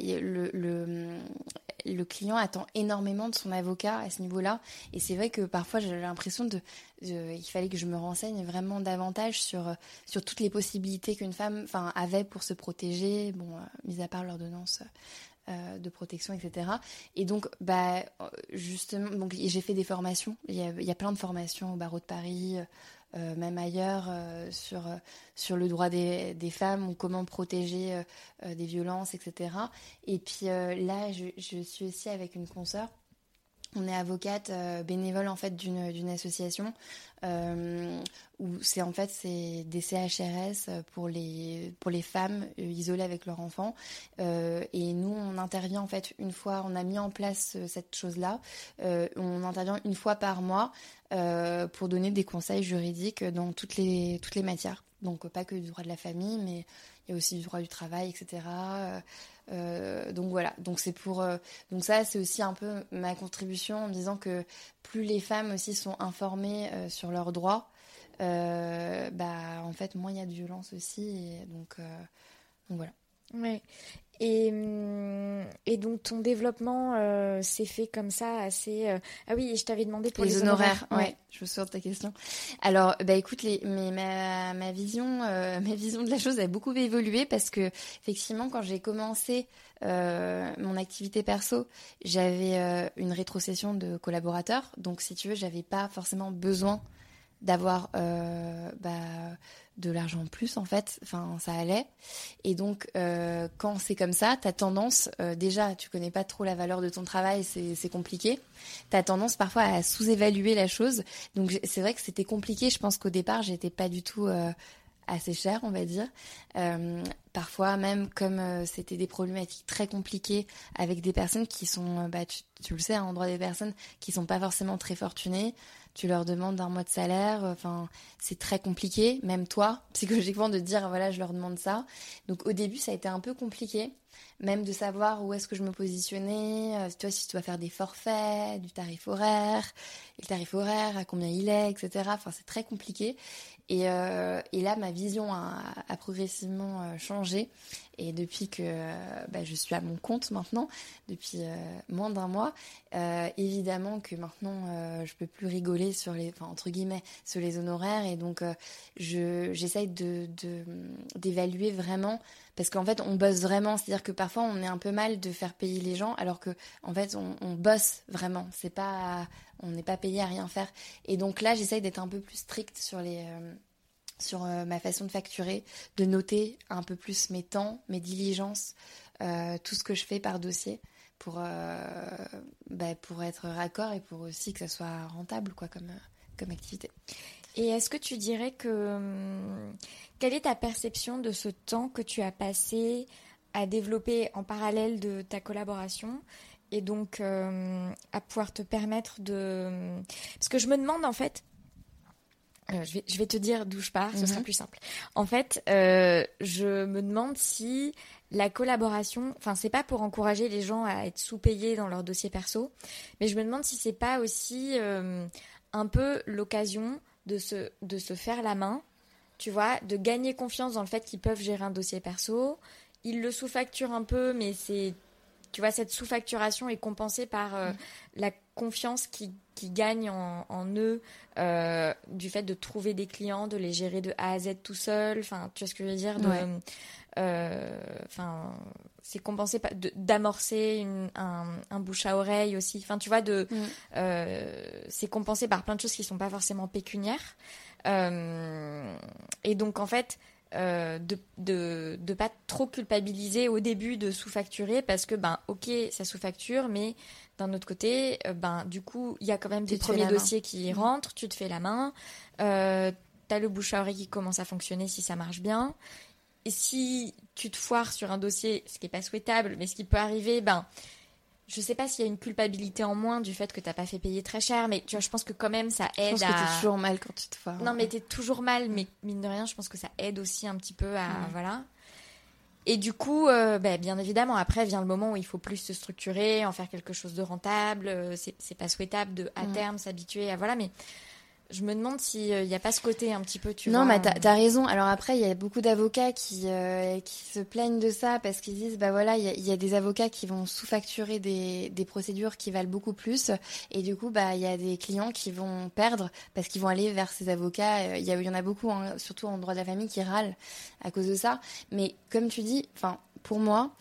Speaker 2: le client attend énormément de son avocat à ce niveau-là, et c'est vrai que parfois j'ai l'impression il fallait que je me renseigne vraiment davantage sur toutes les possibilités qu'une femme avait pour se protéger, mis à part l'ordonnance de protection, etc. Et donc, justement, j'ai fait des formations. Il y a plein de formations au barreau de Paris, même ailleurs, sur le droit des femmes ou comment protéger des violences, etc. Et puis là, je suis aussi avec une consoeur. On est avocate bénévole en fait d'une association où c'est des CHRS pour les femmes isolées avec leurs enfants et nous on intervient en fait une fois, on a mis en place cette chose-là, on intervient une fois par mois pour donner des conseils juridiques dans toutes les matières. Donc pas que du droit de la famille, mais il y a aussi du droit du travail, etc. Donc voilà, donc donc ça c'est aussi un peu ma contribution en disant que plus les femmes aussi sont informées sur leurs droits, en fait moins il y a de violence aussi, et donc voilà.
Speaker 3: Ouais. Et donc ton développement s'est fait comme ça assez... Ah oui, et je t'avais demandé pour les honoraires.
Speaker 2: Ouais, je me souviens de ta question. Alors, écoute, ma vision de la chose a beaucoup évolué parce que effectivement, quand j'ai commencé mon activité perso, j'avais une rétrocession de collaborateurs. Donc, si tu veux, j'avais pas forcément besoin d'avoir de l'argent en plus en fait, enfin ça allait. Et donc quand c'est comme ça, t'as tendance, déjà tu connais pas trop la valeur de ton travail, c'est compliqué, t'as tendance parfois à sous-évaluer la chose. Donc c'est vrai que c'était compliqué, je pense qu'au départ j'étais pas du tout assez chère, on va dire. Parfois même comme c'était des problématiques très compliquées avec des personnes qui sont, tu le sais, en droit des personnes qui sont pas forcément très fortunées. Tu leur demandes un mois de salaire, enfin c'est très compliqué, même toi, psychologiquement, de dire voilà je leur demande ça. Donc au début ça a été un peu compliqué, même de savoir où est-ce que je me positionnais, si tu dois faire des forfaits, du tarif horaire, et le tarif horaire, à combien il est, etc. Enfin c'est très compliqué. Et là ma vision a progressivement changé. Et depuis que je suis à mon compte maintenant, depuis moins d'un mois, évidemment que maintenant je peux plus rigoler sur entre guillemets sur les honoraires, et donc j'essaye d'évaluer vraiment, parce qu'en fait on bosse vraiment, c'est-à-dire que parfois on est un peu mal de faire payer les gens alors que en fait on bosse vraiment, on n'est pas payé à rien faire. Et donc là j'essaye d'être un peu plus stricte sur ma façon de facturer, de noter un peu plus mes temps, mes diligences, tout ce que je fais par dossier pour être raccord et pour aussi que ça soit rentable quoi, comme activité.
Speaker 3: Et est-ce que tu dirais quelle est ta perception de ce temps que tu as passé à développer en parallèle de ta collaboration et donc à pouvoir te permettre de... Parce que je me demande en fait, je vais te dire d'où je pars, ce sera plus simple. En fait, je me demande si la collaboration, enfin c'est pas pour encourager les gens à être sous-payés dans leur dossier perso, mais je me demande si c'est pas aussi un peu l'occasion de se faire la main, tu vois, de gagner confiance dans le fait qu'ils peuvent gérer un dossier perso. Ils le sous-facturent un peu, mais tu vois, cette sous-facturation est compensée par la confiance qu'ils gagnent en eux, du fait de trouver des clients, de les gérer de A à Z tout seul. Enfin, tu vois ce que je veux dire, c'est compensé d'amorcer un bouche à oreille aussi. Enfin, tu vois, c'est compensé par plein de choses qui sont pas forcément pécuniaires. Et donc, en fait, de pas trop culpabiliser au début de sous-facturer, parce que ok ça sous-facture, mais d'un autre côté du coup il y a quand même des premiers dossiers qui rentrent, tu te fais la main, t'as le bouche à oreille qui commence à fonctionner si ça marche bien, et si tu te foires sur un dossier, ce qui est pas souhaitable mais ce qui peut arriver, je sais pas s'il y a une culpabilité en moins du fait que t'as pas fait payer très cher, mais tu vois, je pense que quand même ça aide.
Speaker 2: Je pense que t'es toujours mal quand tu te foires.
Speaker 3: Non, mais t'es toujours mal, mais mine de rien, je pense que ça aide aussi un petit peu à... Voilà. Et du coup, bien évidemment, après vient le moment où il faut plus se structurer, en faire quelque chose de rentable. C'est pas souhaitable de, à terme, s'habituer à... Voilà, mais... Je me demande s'il n'y a pas ce côté un petit peu, tu vois.
Speaker 2: Non, mais t'as raison. Alors après, il y a beaucoup d'avocats qui se plaignent de ça parce qu'ils disent, il y a des avocats qui vont sous-facturer des procédures qui valent beaucoup plus. Et du coup, il y a des clients qui vont perdre parce qu'ils vont aller vers ces avocats. Il y en a beaucoup, hein, surtout en droit de la famille, qui râlent à cause de ça. Mais comme tu dis, pour moi,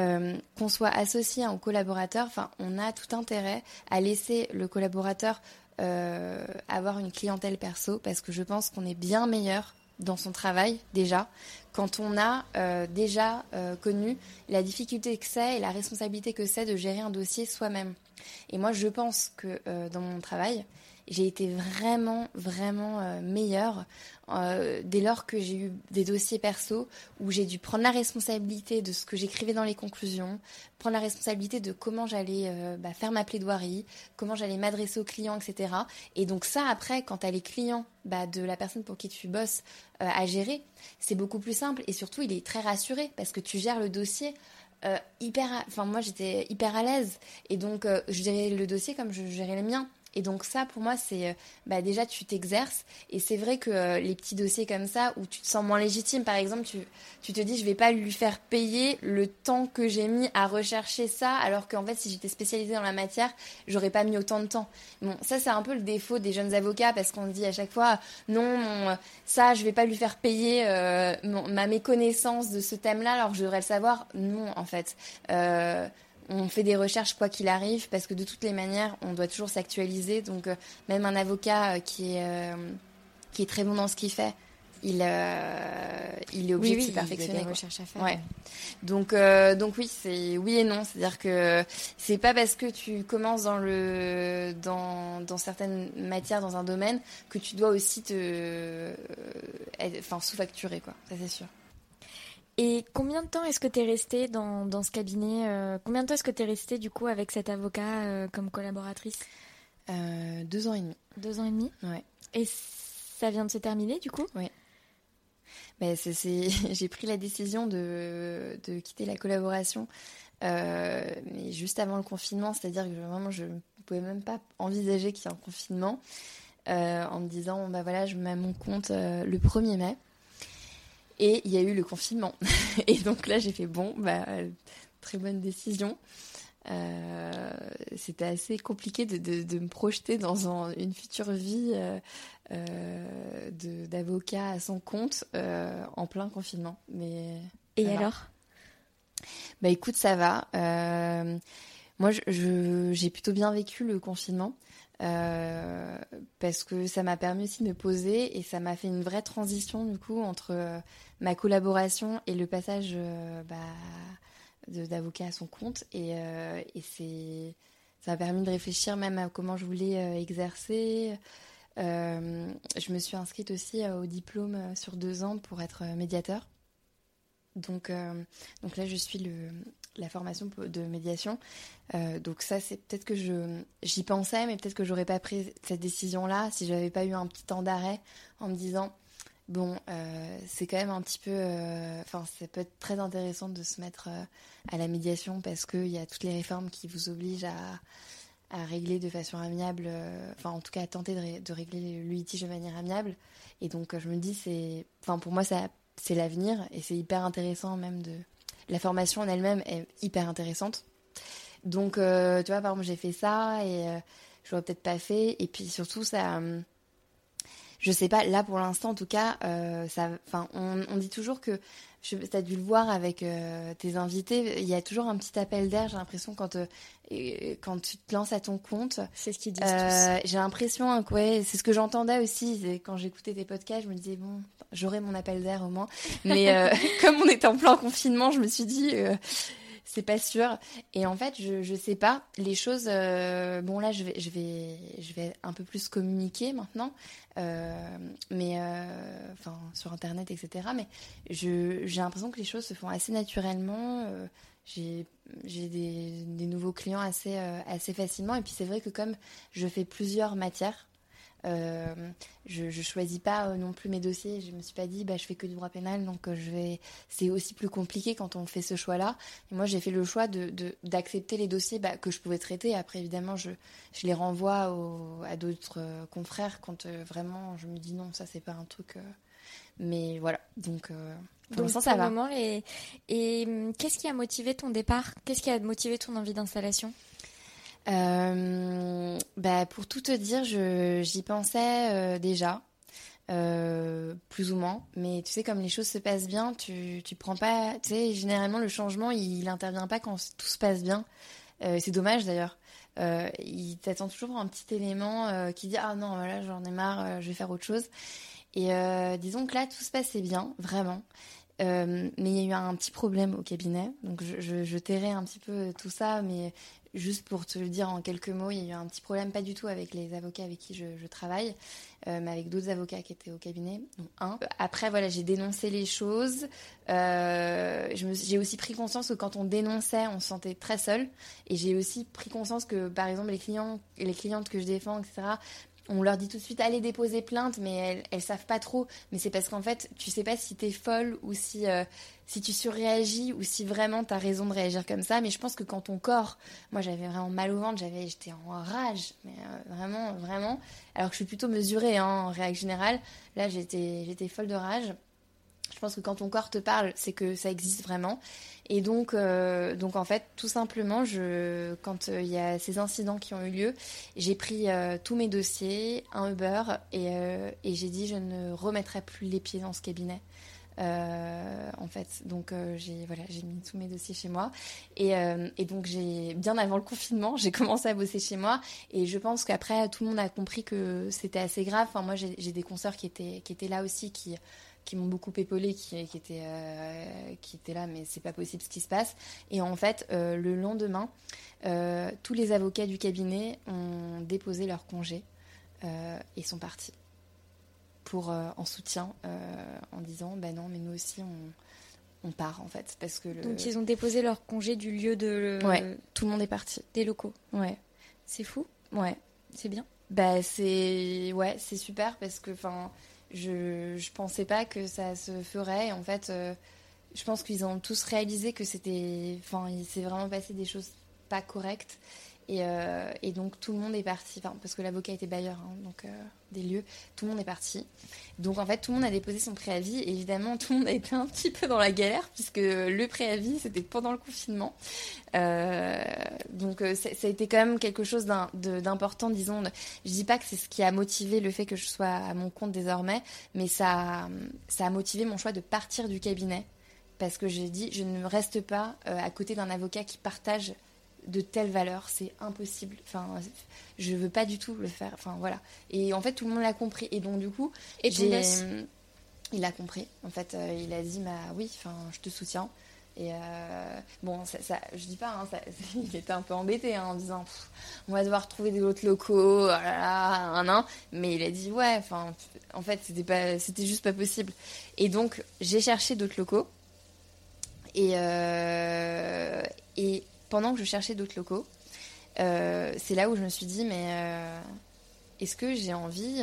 Speaker 2: qu'on soit associé ou collaborateur, on a tout intérêt à laisser le collaborateur avoir une clientèle perso, parce que je pense qu'on est bien meilleur dans son travail déjà, quand on a déjà connu la difficulté que c'est et la responsabilité que c'est de gérer un dossier soi-même. Et moi, je pense que dans mon travail, j'ai été vraiment meilleure dès lors que j'ai eu des dossiers perso où j'ai dû prendre la responsabilité de ce que j'écrivais dans les conclusions, prendre la responsabilité de comment j'allais faire ma plaidoirie, comment j'allais m'adresser aux clients, etc. Et donc ça, après, quand tu as les clients de la personne pour qui tu bosses à gérer, c'est beaucoup plus simple et surtout, il est très rassuré parce que tu gères le dossier moi, j'étais hyper à l'aise et donc je gérais le dossier comme je gérais le mien. Et donc ça, pour moi, c'est déjà tu t'exerces. Et c'est vrai que les petits dossiers comme ça, où tu te sens moins légitime, par exemple, tu te dis, je vais pas lui faire payer le temps que j'ai mis à rechercher ça, alors qu'en fait, si j'étais spécialisée dans la matière, j'aurais pas mis autant de temps. Bon, ça, c'est un peu le défaut des jeunes avocats, parce qu'on dit à chaque fois, non, ça, je vais pas lui faire payer ma méconnaissance de ce thème-là, alors que je devrais le savoir. Non, en fait. On fait des recherches quoi qu'il arrive parce que de toutes les manières, on doit toujours s'actualiser. Donc même un avocat qui est très bon dans ce qu'il fait, il est obligé de se perfectionner.
Speaker 3: Il y a des recherches à faire.
Speaker 2: Ouais. Donc oui, c'est oui et non. C'est-à-dire que c'est pas parce que tu commences dans certaines matières dans un domaine que tu dois aussi sous-facturer, quoi. Ça, c'est sûr.
Speaker 3: Et combien de temps est-ce que tu es restée dans ce cabinet Combien de temps est-ce que tu es restée du coup avec cet avocat comme collaboratrice
Speaker 2: 2 ans et demi.
Speaker 3: 2 ans et demi.
Speaker 2: Ouais.
Speaker 3: Et ça vient de se terminer du coup?
Speaker 2: Oui. J'ai pris la décision de quitter la collaboration mais juste avant le confinement, c'est-à-dire que je ne pouvais même pas envisager qu'il y ait un confinement en me disant je me mets à mon compte le 1er mai. Et il y a eu le confinement. Et donc là, j'ai fait très bonne décision. C'était assez compliqué de me projeter dans une future vie d'avocat à son compte en plein confinement.
Speaker 3: Et alors ?
Speaker 2: Écoute, ça va. Moi, j'ai plutôt bien vécu le confinement. Parce que ça m'a permis aussi de me poser et ça m'a fait une vraie transition du coup entre ma collaboration et le passage d'avocat à son compte et ça m'a permis de réfléchir même à comment je voulais exercer. Je me suis inscrite aussi au diplôme sur 2 ans pour être médiateur. Donc là, je suis la formation de médiation. Donc ça, c'est peut-être que j'y pensais, mais peut-être que j'aurais pas pris cette décision-là si j'avais pas eu un petit temps d'arrêt en me disant c'est quand même un petit peu... ça peut être très intéressant de se mettre à la médiation parce qu'il y a toutes les réformes qui vous obligent à régler de façon amiable, en tout cas à tenter de régler le litige de manière amiable. Et donc je me dis, pour moi, c'est l'avenir et c'est hyper intéressant même la formation en elle-même est hyper intéressante. Donc, tu vois, par exemple, j'ai fait ça et je l'aurais peut-être pas fait. Et puis surtout, ça... je sais pas, là pour l'instant en tout cas, on dit toujours que, tu as dû le voir avec tes invités, il y a toujours un petit appel d'air, j'ai l'impression, quand tu te lances à ton compte.
Speaker 3: C'est ce qu'ils disent tous.
Speaker 2: J'ai l'impression que c'est ce que j'entendais aussi quand j'écoutais tes podcasts, je me disais j'aurai mon appel d'air au moins. Mais comme on était en plein confinement, je me suis dit... c'est pas sûr. Et en fait, je sais pas. Les choses... là, je vais un peu plus communiquer maintenant. Sur Internet, etc. Mais j'ai l'impression que les choses se font assez naturellement. J'ai des nouveaux clients assez facilement. Et puis, c'est vrai que comme je fais plusieurs matières, je choisis pas non plus mes dossiers. Je me suis pas dit je fais que du droit pénal, donc c'est aussi plus compliqué quand on fait ce choix là. Et moi j'ai fait le choix d'accepter les dossiers que je pouvais traiter. Après évidemment je les renvoie à d'autres confrères quand vraiment je me dis non, ça c'est pas un truc mais voilà, donc pour l'instant ça va.
Speaker 3: Et qu'est-ce qui a motivé ton départ? Qu'est-ce qui a motivé ton envie d'installation?
Speaker 2: Pour tout te dire, j'y pensais déjà, plus ou moins. Mais tu sais, comme les choses se passent bien, tu prends pas... Tu sais, généralement, le changement, il intervient pas quand tout se passe bien. C'est dommage, d'ailleurs. il t'attend toujours un petit élément qui dit ah non voilà j'en ai marre, je vais faire autre chose. Et disons que là tout se passait bien, vraiment. Mais il y a eu un petit problème au cabinet, donc je tairai un petit peu tout ça, mais juste pour te le dire en quelques mots, il y a eu un petit problème, pas du tout avec les avocats avec qui je travaille, mais avec d'autres avocats qui étaient au cabinet, dont un. Après, voilà, j'ai dénoncé les choses. J'ai aussi pris conscience que quand on dénonçait, on se sentait très seul. Et j'ai aussi pris conscience que, par exemple, les clients et les clientes que je défends, etc., on leur dit tout de suite allez déposer plainte, mais elles savent pas trop. Mais c'est parce qu'en fait, tu sais pas si t'es folle ou si tu surréagis ou si vraiment t'as raison de réagir comme ça. Mais je pense que quand ton corps, moi j'avais vraiment mal au ventre, j'étais en rage, mais vraiment, vraiment. Alors que je suis plutôt mesurée en règle générale. Là, j'étais folle de rage. Je pense que quand ton corps te parle, c'est que ça existe vraiment. Et donc en fait, tout simplement, quand il y a ces incidents qui ont eu lieu, j'ai pris tous mes dossiers, un Uber, et j'ai dit je ne remettrai plus les pieds dans ce cabinet. En fait, donc j'ai mis tous mes dossiers chez moi et donc bien avant le confinement, j'ai commencé à bosser chez moi et je pense qu'après tout le monde a compris que c'était assez grave. Enfin, moi j'ai des consoeurs qui étaient là aussi qui m'ont beaucoup épaulé, qui étaient là, mais c'est pas possible ce qui se passe. Et en fait, le lendemain, tous les avocats du cabinet ont déposé leur congé et sont partis en soutien, en disant bah non, mais nous aussi on part en fait, parce que
Speaker 3: Donc ils ont déposé leur congé du lieu
Speaker 2: Ouais, tout le monde est parti.
Speaker 3: Des locaux.
Speaker 2: Ouais.
Speaker 3: C'est fou.
Speaker 2: Ouais.
Speaker 3: C'est bien.
Speaker 2: Bah c'est super parce que je pensais pas que ça se ferait. En fait, je pense qu'ils ont tous réalisé que il s'est vraiment passé des choses pas correctes. Et donc tout le monde est parti, parce que l'avocat était bailleur, donc des lieux, tout le monde est parti. Donc en fait tout le monde a déposé son préavis, et évidemment tout le monde a été un petit peu dans la galère, puisque le préavis c'était pendant le confinement. Donc ça a été quand même quelque chose d'important, disons. Je dis pas que c'est ce qui a motivé le fait que je sois à mon compte désormais, mais ça a motivé mon choix de partir du cabinet, parce que j'ai dit je ne reste pas à côté d'un avocat qui partage de telles valeurs, c'est impossible. Je veux pas du tout le faire. Voilà. Et en fait, tout le monde l'a compris. Et donc, du coup,
Speaker 3: et ton boss,
Speaker 2: il a compris. En fait, il a dit, oui, je te soutiens. Et je dis pas, il était un peu embêté en disant, on va devoir trouver des autres locaux, oh là là, mais il a dit, ouais, en fait, c'était juste pas possible. Et donc, j'ai cherché d'autres locaux. Et pendant que je cherchais d'autres locaux, c'est là où je me suis dit, mais est-ce que j'ai envie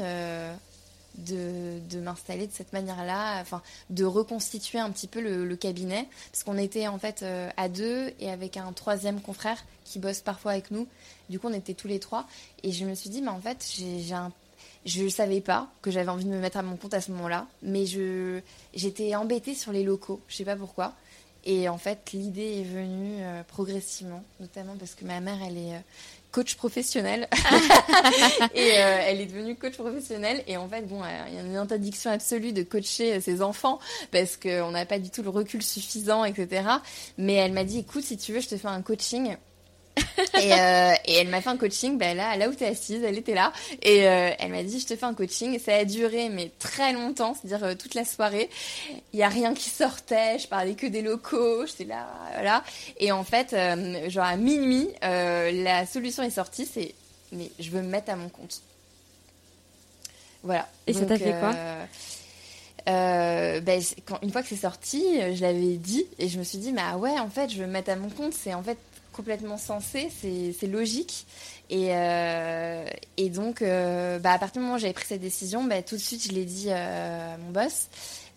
Speaker 2: de m'installer de cette manière-là, de reconstituer un petit peu le cabinet, parce qu'on était en fait à deux et avec un troisième confrère qui bosse parfois avec nous. Du coup, on était tous les trois. Et je me suis dit, mais en fait, je ne savais pas que j'avais envie de me mettre à mon compte à ce moment-là, mais j'étais embêtée sur les locaux, je ne sais pas pourquoi. Et en fait, l'idée est venue progressivement, notamment parce que ma mère, elle est coach professionnelle. Et elle est devenue coach professionnelle. Et en fait, il y a une interdiction absolue de coacher ses enfants parce qu'on n'a pas du tout le recul suffisant, etc. Mais elle m'a dit, écoute, si tu veux, je te fais un coaching. Et elle m'a fait un coaching, là où t'es assise, elle était là, et elle m'a dit je te fais un coaching. Ça a duré mais très longtemps, c'est-à-dire toute la soirée, il y a rien qui sortait, je parlais que des locaux, j'étais là, voilà. Et en fait, genre à minuit, la solution est sortie, mais je veux me mettre à mon compte. Voilà.
Speaker 3: Et donc, ça t'a fait quoi?
Speaker 2: Une fois que c'est sorti, je l'avais dit et je me suis dit ouais, en fait je veux me mettre à mon compte, c'est en fait complètement sensé, c'est logique. Et donc à partir du moment où j'avais pris cette décision, tout de suite je l'ai dit à mon boss.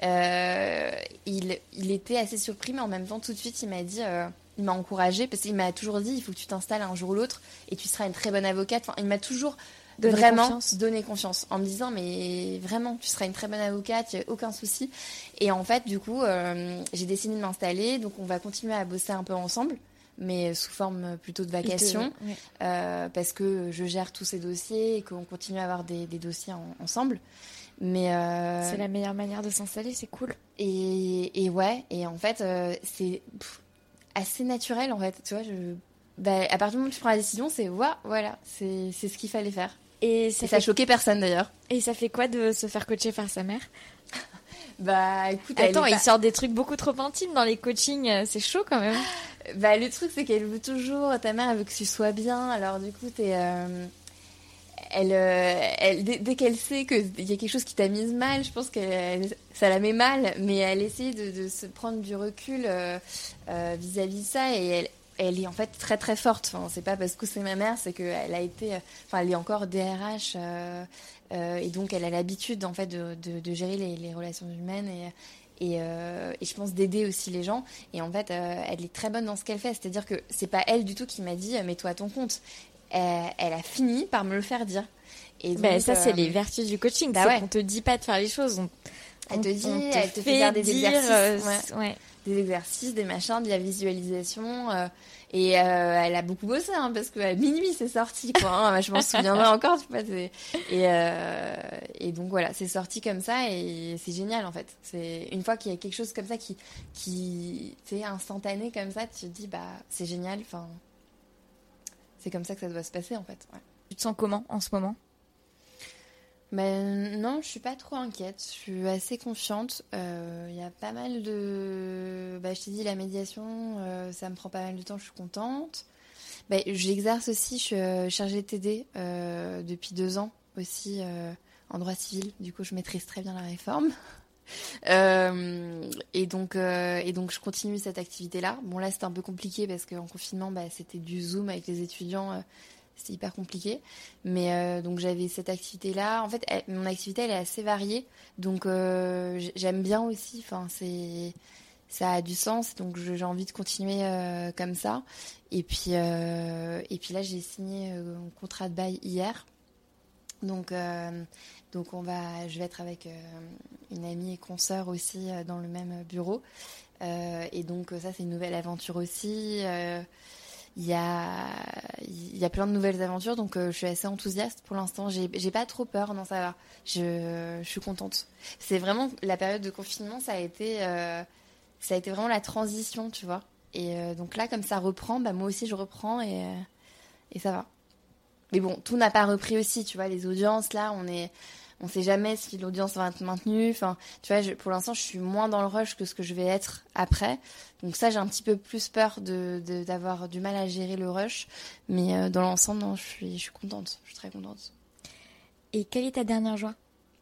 Speaker 2: Il était assez surpris, mais en même temps tout de suite il m'a dit, il m'a encouragée, parce qu'il m'a toujours dit il faut que tu t'installes un jour ou l'autre et tu seras une très bonne avocate. Il m'a toujours donné confiance en me disant mais vraiment tu seras une très bonne avocate, il n'y a aucun souci. Et en fait du coup j'ai décidé de m'installer, donc on va continuer à bosser un peu ensemble, mais sous forme plutôt de vacation, parce que je gère tous ces dossiers et qu'on continue à avoir des dossiers ensemble. Mais
Speaker 3: c'est la meilleure manière de s'installer, c'est cool.
Speaker 2: Et en fait c'est assez naturel en fait, tu vois, à partir du moment où tu prends la décision, c'est voilà, c'est ce qu'il fallait faire.
Speaker 3: Et
Speaker 2: ça a choqué personne d'ailleurs.
Speaker 3: Et ça fait quoi de se faire coacher par sa mère?
Speaker 2: Écoute,
Speaker 3: attends, il sort des trucs beaucoup trop intimes dans les coachings, c'est chaud quand même.
Speaker 2: Le truc c'est qu'elle veut toujours, ta mère elle veut que tu sois bien, alors du coup dès qu'elle sait qu'il y a quelque chose qui t'a mise mal, je pense que ça la met mal, mais elle essaie de se prendre du recul vis-à-vis de ça, et elle est en fait très très forte. Enfin, c'est pas parce que c'est ma mère, c'est qu'elle a été, elle est encore DRH, et donc elle a l'habitude en fait de gérer les relations humaines et je pense d'aider aussi les gens. Et en fait, elle est très bonne dans ce qu'elle fait. C'est-à-dire que c'est pas elle du tout qui m'a dit mets-toi à ton compte. Elle a fini par me le faire dire. Et donc,
Speaker 3: ça, c'est les vertus du coaching. On te dit pas de faire les choses.
Speaker 2: Elle te fait faire des exercices. Des exercices, des machins, de la visualisation. Et elle a beaucoup bossé, parce qu'à minuit, c'est sorti, quoi. Je m'en souviendrai encore, tu vois. Et donc, voilà, c'est sorti comme ça et c'est génial, en fait. C'est une fois qu'il y a quelque chose comme ça qui c'est instantané comme ça, tu te dis, c'est génial. Enfin, c'est comme ça que ça doit se passer, en fait. Ouais.
Speaker 3: Tu te sens comment en ce moment?
Speaker 2: Non, je suis pas trop inquiète. Je suis assez confiante. Y a pas mal de... je t'ai dit, la médiation, ça me prend pas mal de temps. Je suis contente. J'exerce aussi. Je suis chargée de TD depuis 2 ans aussi en droit civil. Du coup, je maîtrise très bien la réforme. Et donc, je continue cette activité-là. Bon, là, c'était un peu compliqué parce qu'en confinement, c'était du Zoom avec les étudiants. C'était hyper compliqué. Mais donc, j'avais cette activité-là. En fait, mon activité, elle est assez variée. Donc, j'aime bien aussi. Enfin, ça a du sens. Donc, j'ai envie de continuer comme ça. Et puis là, j'ai signé un contrat de bail hier. Donc, je vais être avec une amie et consoeur aussi dans le même bureau. Et donc, ça, c'est une nouvelle aventure aussi. Il y a plein de nouvelles aventures, donc je suis assez enthousiaste pour l'instant. J'ai pas trop peur, non, ça va. Je suis contente. C'est vraiment la période de confinement, ça a été vraiment la transition, tu vois. Et donc là, comme ça reprend, moi aussi je reprends et ça va. Mais bon, tout n'a pas repris aussi, tu vois. Les audiences, là, on sait jamais si l'audience va être maintenue. Enfin, tu vois, pour l'instant, je suis moins dans le rush que ce que je vais être après. Donc ça, j'ai un petit peu plus peur d'avoir du mal à gérer le rush. Mais dans l'ensemble, non, je suis contente. Je suis très contente.
Speaker 3: Et quelle est ta dernière joie?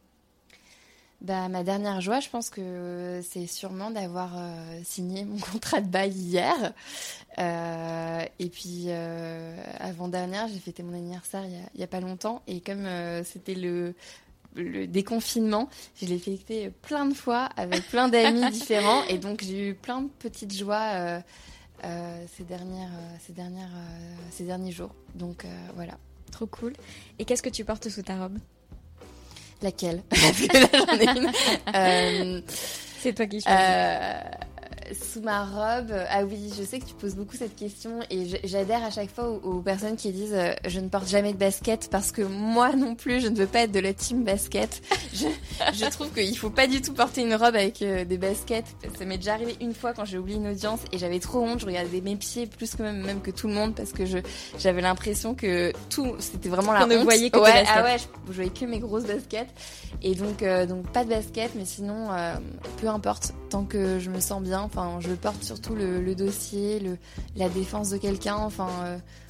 Speaker 2: Ma dernière joie, je pense que c'est sûrement d'avoir signé mon contrat de bail hier. Et puis, avant-dernière, j'ai fêté mon anniversaire il y a pas longtemps. Et comme c'était le déconfinement, je l'ai fêté plein de fois avec plein d'amis différents. Et donc, j'ai eu plein de petites joies ces derniers jours. Donc, voilà.
Speaker 3: Trop cool. Et qu'est-ce que tu portes sous ta robe?
Speaker 2: Laquelle? Parce que là, j'en ai une.
Speaker 3: C'est toi qui choisis.
Speaker 2: Sous ma robe, ah oui, je sais que tu poses beaucoup cette question et j'adhère à chaque fois aux personnes qui disent je ne porte jamais de basket parce que moi non plus, je ne veux pas être de la team basket. Je trouve qu'il faut pas du tout porter une robe avec des baskets. Ça m'est déjà arrivé une fois quand j'ai oublié une audience et j'avais trop honte. Je regardais mes pieds plus que même que tout le monde parce que j'avais l'impression que c'était vraiment la honte.
Speaker 3: On ne voyait que tes baskets.
Speaker 2: Ah ouais, je voyais que mes grosses baskets et donc pas de basket, mais sinon peu importe tant que je me sens bien. Enfin, je porte surtout le dossier, la défense de quelqu'un. Enfin,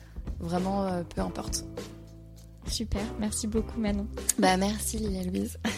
Speaker 2: vraiment, peu importe.
Speaker 3: Super, merci beaucoup Manon.
Speaker 2: Merci Lila Louise.